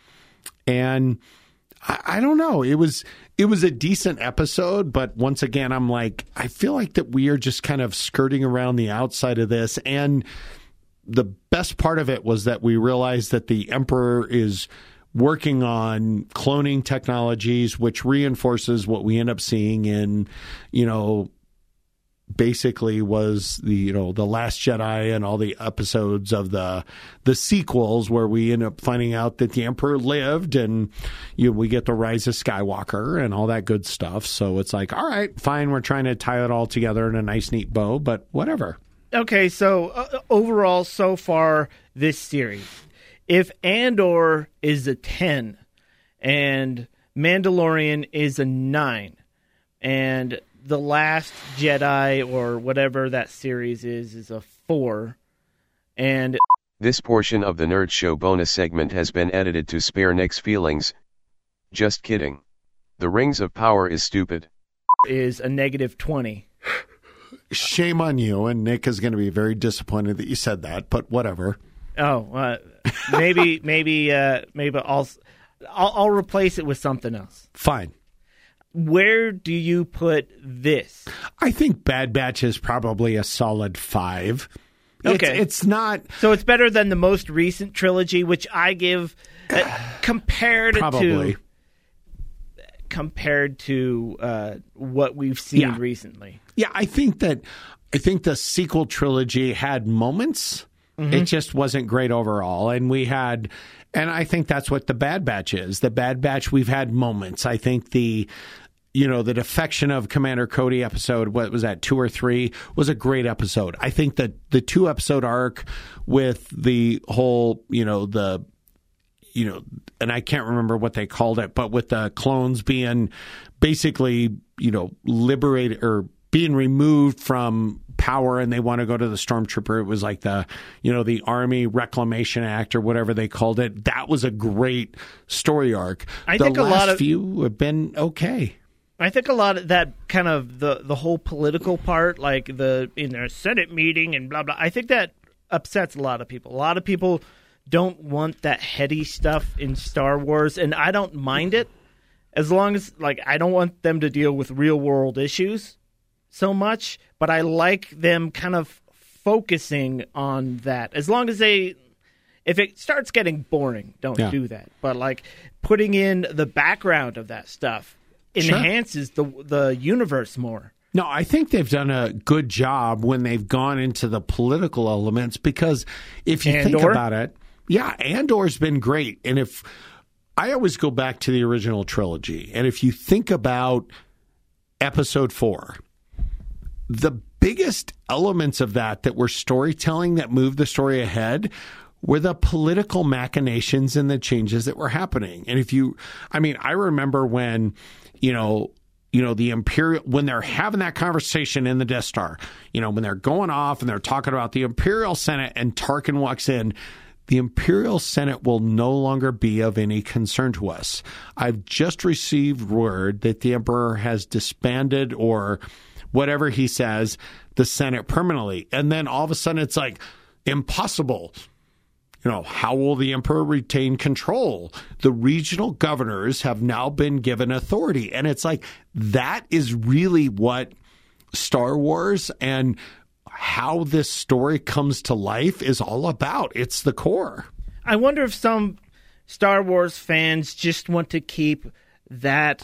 S4: And I don't know. It was a decent episode, but once again, I'm like, I feel like that we are just kind of skirting around the outside of this. And the best part of it was that we realized that the Emperor is working on cloning technologies, which reinforces what we end up seeing in, you know, basically was the Last Jedi and all the episodes of the sequels where we end up finding out that the Emperor lived, and we get the Rise of Skywalker and all that good stuff. So it's like, all right, fine, we're trying to tie it all together in a nice, neat bow, but whatever.
S5: Okay, so overall, so far, this series, if Andor is a 10 and Mandalorian is a 9 and The Last Jedi or whatever that series is a 4, and
S8: this portion of the Nerd Show bonus segment has been edited to spare Nick's feelings. Just kidding. The Rings of Power is stupid.
S5: Is a negative 20.
S4: Shame on you, and Nick is going to be very disappointed that you said that, but whatever.
S5: Oh, maybe I'll replace it with something else.
S4: Fine.
S5: Where do you put this?
S4: I think Bad Batch is probably a solid 5.
S5: Okay.
S4: It's not...
S5: So it's better than the most recent trilogy, which I give compared to what we've seen recently.
S4: Yeah, I think the sequel trilogy had moments. Mm-hmm. It just wasn't great overall. And I think that's what the Bad Batch is. The Bad Batch, we've had moments. I think the defection of Commander Cody episode, what was that, 2 or 3, was a great episode. I think that the 2-episode arc with the whole, and I can't remember what they called it, but with the clones being basically, liberated or being removed from power and they want to go to the Stormtrooper. It was like the Army Reclamation Act or whatever they called it. That was a great story arc.
S5: I think a lot of
S4: few have been okay.
S5: I think a lot of that kind of the whole political part, like in their Senate meeting and blah, blah, I think that upsets a lot of people. A lot of people don't want that heady stuff in Star Wars, and I don't mind it. as long as, like, I don't want them to deal with real world issues so much, but I like them kind of focusing on that. As long as if it starts getting boring, don't do that. But, like, putting in the background of that stuff enhances the universe more.
S4: No, I think they've done a good job when they've gone into the political elements, because if you think about it, Andor's been great. And if I always go back to the original trilogy, and if you think about episode 4, the biggest elements of that were storytelling that moved the story ahead were the political machinations and the changes that were happening. And I remember when, the Imperial, when they're having that conversation in the Death Star, when they're going off and they're talking about the Imperial Senate and Tarkin walks in, the Imperial Senate will no longer be of any concern to us. I've just received word that the Emperor has disbanded, or whatever he says, the Senate permanently. And then all of a sudden it's like, impossible. How will the Emperor retain control? The regional governors have now been given authority. And it's like, that is really what Star Wars and how this story comes to life is all about. It's the core.
S5: I wonder if some Star Wars fans just want to keep the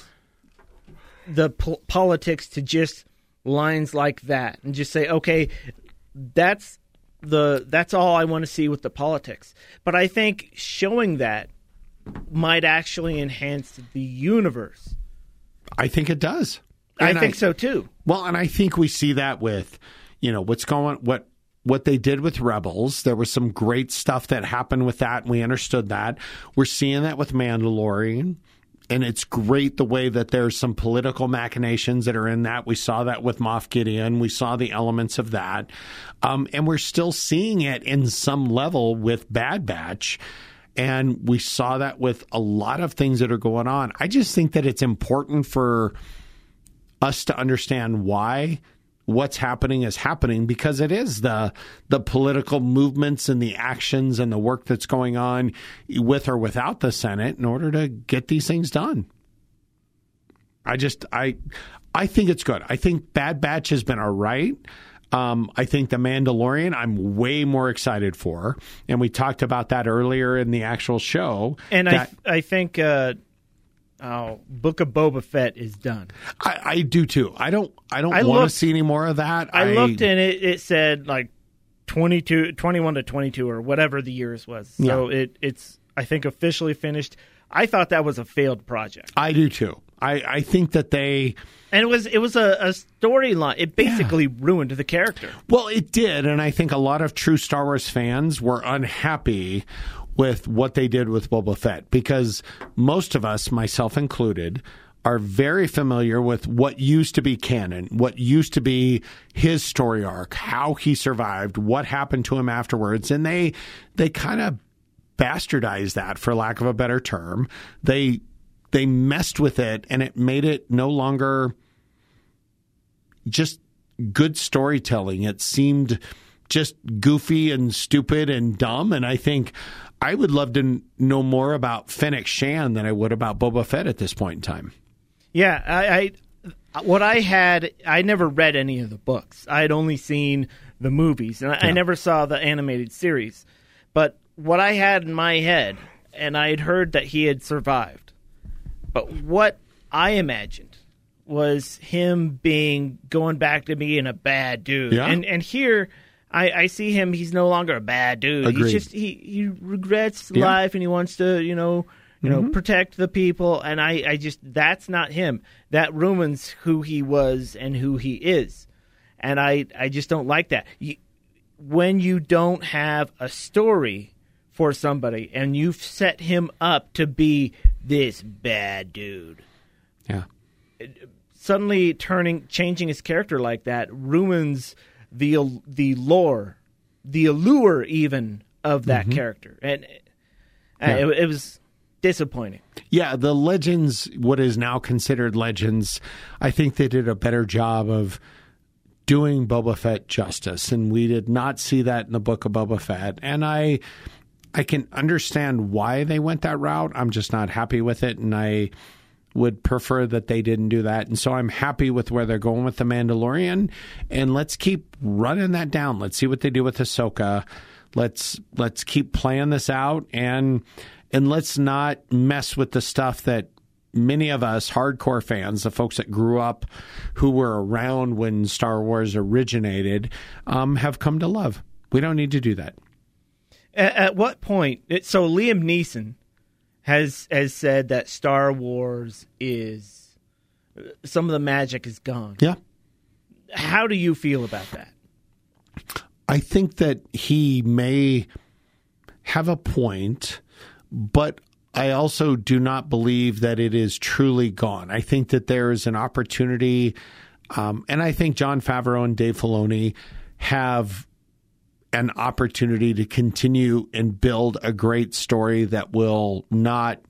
S5: politics to just lines like that and just say, okay, that's all I want to see with the politics. But I think showing that might actually enhance the universe.
S4: I think it does.
S5: I think so too.
S4: Well, and I think we see that with, what they did with Rebels. There was some great stuff that happened with that, and we understood that. We're seeing that with Mandalorian. And it's great the way that there's some political machinations that are in that. We saw that with Moff Gideon. We saw the elements of that. And we're still seeing it in some level with Bad Batch. And we saw that with a lot of things that are going on. I just think that it's important for us to understand why what's happening is happening, because it is the political movements and the actions and the work that's going on with or without the Senate in order to get these things done. I think it's good. I think Bad Batch has been all right. I think The Mandalorian, I'm way more excited for. And we talked about that earlier in the actual show.
S5: And I think Book of Boba Fett is done.
S4: I do too. I don't want to see any more of that.
S5: I looked and it said like 21 to 22 or whatever the years was. So it's I think officially finished. I thought that was a failed project.
S4: I do too. I think that they...
S5: And it was a storyline. It basically ruined the character.
S4: Well, it did, and I think a lot of true Star Wars fans were unhappy with what they did with Boba Fett, because most of us, myself included, are very familiar with what used to be canon, what used to be his story arc, how he survived, what happened to him afterwards, and they kind of bastardized that, for lack of a better term. They messed with it, and it made it no longer just good storytelling. It seemed just goofy and stupid and dumb, and I think I would love to know more about Fennec Shand than I would about Boba Fett at this point in time.
S5: Yeah, I never read any of the books. I had only seen the movies, and I never saw the animated series. But what I had in my head, and I had heard that he had survived, but what I imagined was him going back to being a bad dude.
S4: Yeah.
S5: And here I see him, he's no longer a bad dude.
S4: Agreed.
S5: He's just he regrets life, and he wants to, protect the people, and I just, that's not him. That ruins who he was and who he is. And I just don't like that. When you don't have a story for somebody and you've set him up to be this bad dude.
S4: Yeah.
S5: Suddenly changing his character like that ruins the lore, the allure even of that character. And it was disappointing.
S4: Yeah, the Legends, what is now considered Legends, I think they did a better job of doing Boba Fett justice, and we did not see that in the Book of Boba Fett. And I can understand why they went that route. I'm just not happy with it, and I would prefer that they didn't do that. And so I'm happy with where they're going with The Mandalorian. And let's keep running that down. Let's see what they do with Ahsoka. Let's keep playing this out, and let's not mess with the stuff that many of us hardcore fans, the folks that grew up, who were around when Star Wars originated, have come to love. We don't need to do that.
S5: At what point? So Liam Neeson has said that Star Wars is, some of the magic is gone.
S4: Yeah.
S5: How do you feel about that?
S4: I think that he may have a point, but I also do not believe that it is truly gone. I think that there is an opportunity, and I think Jon Favreau and Dave Filoni have an opportunity to continue and build a great story that will not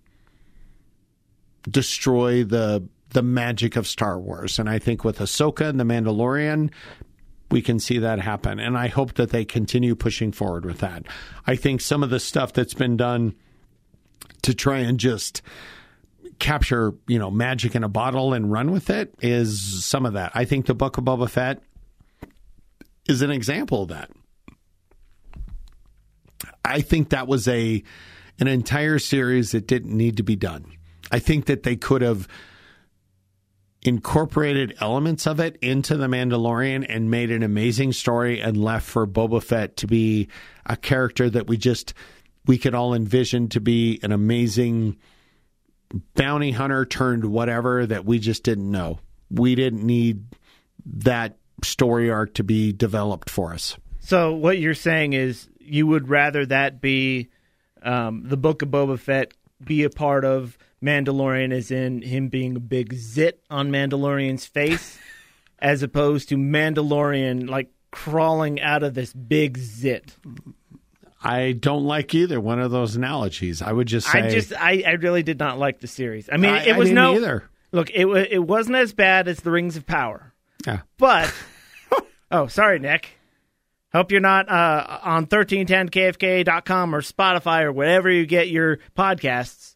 S4: destroy the magic of Star Wars. And I think with Ahsoka and The Mandalorian, we can see that happen. And I hope that they continue pushing forward with that. I think some of the stuff that's been done to try and just capture, magic in a bottle and run with it is some of that. I think the Book of Boba Fett is an example of that. I think that was an entire series that didn't need to be done. I think that they could have incorporated elements of it into The Mandalorian and made an amazing story and left for Boba Fett to be a character that we could all envision to be an amazing bounty hunter turned whatever that we just didn't know. We didn't need that story arc to be developed for us.
S5: So what you're saying is you would rather that be the Book of Boba Fett be a part of Mandalorian, as in him being a big zit on Mandalorian's face, as opposed to Mandalorian like crawling out of this big zit.
S4: I don't like either one of those analogies. I would just say
S5: I really did not like the series. I mean, it
S4: I
S5: was
S4: didn't either.
S5: Look, it wasn't as bad as The Rings of Power.
S4: Yeah.
S5: But oh, sorry, Nick. Hope you're not on 1310kfk.com or Spotify or wherever you get your podcasts.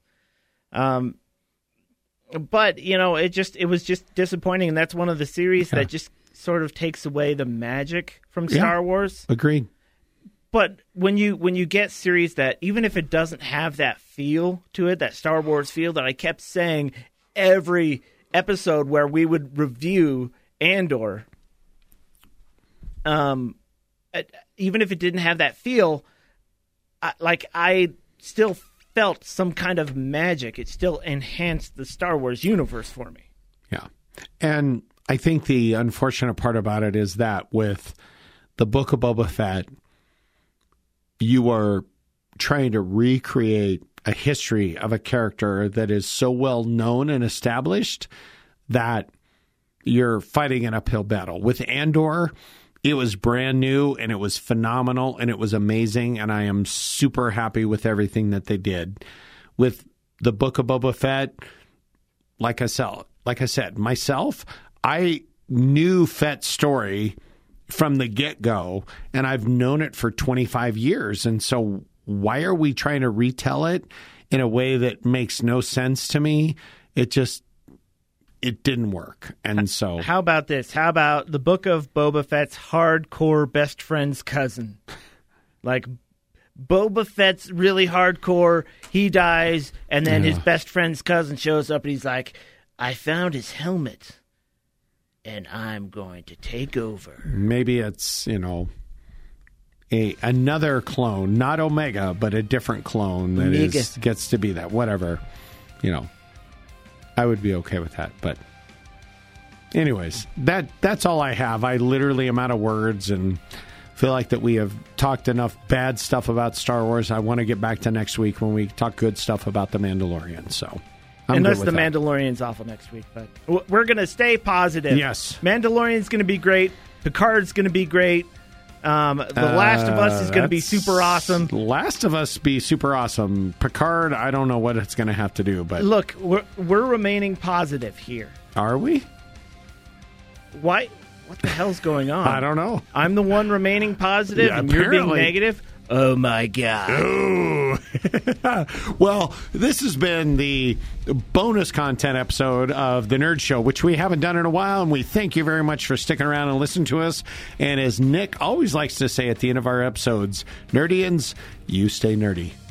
S5: But it was just disappointing, and that's one of the series that just sort of takes away the magic from Star Wars.
S4: Agreed.
S5: But when you get series that, even if it doesn't have that feel to it, that Star Wars feel that I kept saying every episode where we would review Andor, even if it didn't have that feel, I still felt some kind of magic. It still enhanced the Star Wars universe for me.
S4: Yeah. And I think the unfortunate part about it is that with the Book of Boba Fett, you are trying to recreate a history of a character that is so well known and established that you're fighting an uphill battle. With Andor, it was brand new, and it was phenomenal, and it was amazing, and I am super happy with everything that they did. With the Book of Boba Fett, like I said, myself, I knew Fett's story from the get-go, and I've known it for 25 years, and so why are we trying to retell it in a way that makes no sense to me? It didn't work. And so
S5: how about this? How about the Book of Boba Fett's hardcore best friend's cousin? Like, Boba Fett's really hardcore, he dies, and then his best friend's cousin shows up and he's like, I found his helmet and I'm going to take over. Maybe
S4: it's, another clone, not Omega, but a different clone that gets to be that. Whatever, I would be okay with that. But anyways, that's all I have. I literally am out of words and feel like that we have talked enough bad stuff about Star Wars. I want to get back to next week when we talk good stuff about The Mandalorian. So
S5: unless The Mandalorian's awful next week, but we're going to stay positive.
S4: Yes.
S5: Mandalorian's going to be great. Picard's going to be great. The Last of Us is going to be super awesome.
S4: Last of Us be super awesome. Picard, I don't know what it's going to have to do, but
S5: look, we're remaining positive here.
S4: Are we?
S5: Why? What the hell's going on?
S4: I don't know.
S5: I'm the one remaining positive, and you're being negative. Oh my god!
S4: Ooh. Well, this has been the bonus content episode of The Nerd Show, which we haven't done in a while, and we thank you very much for sticking around and listening to us. And as Nick always likes to say at the end of our episodes, Nerdians, you stay nerdy.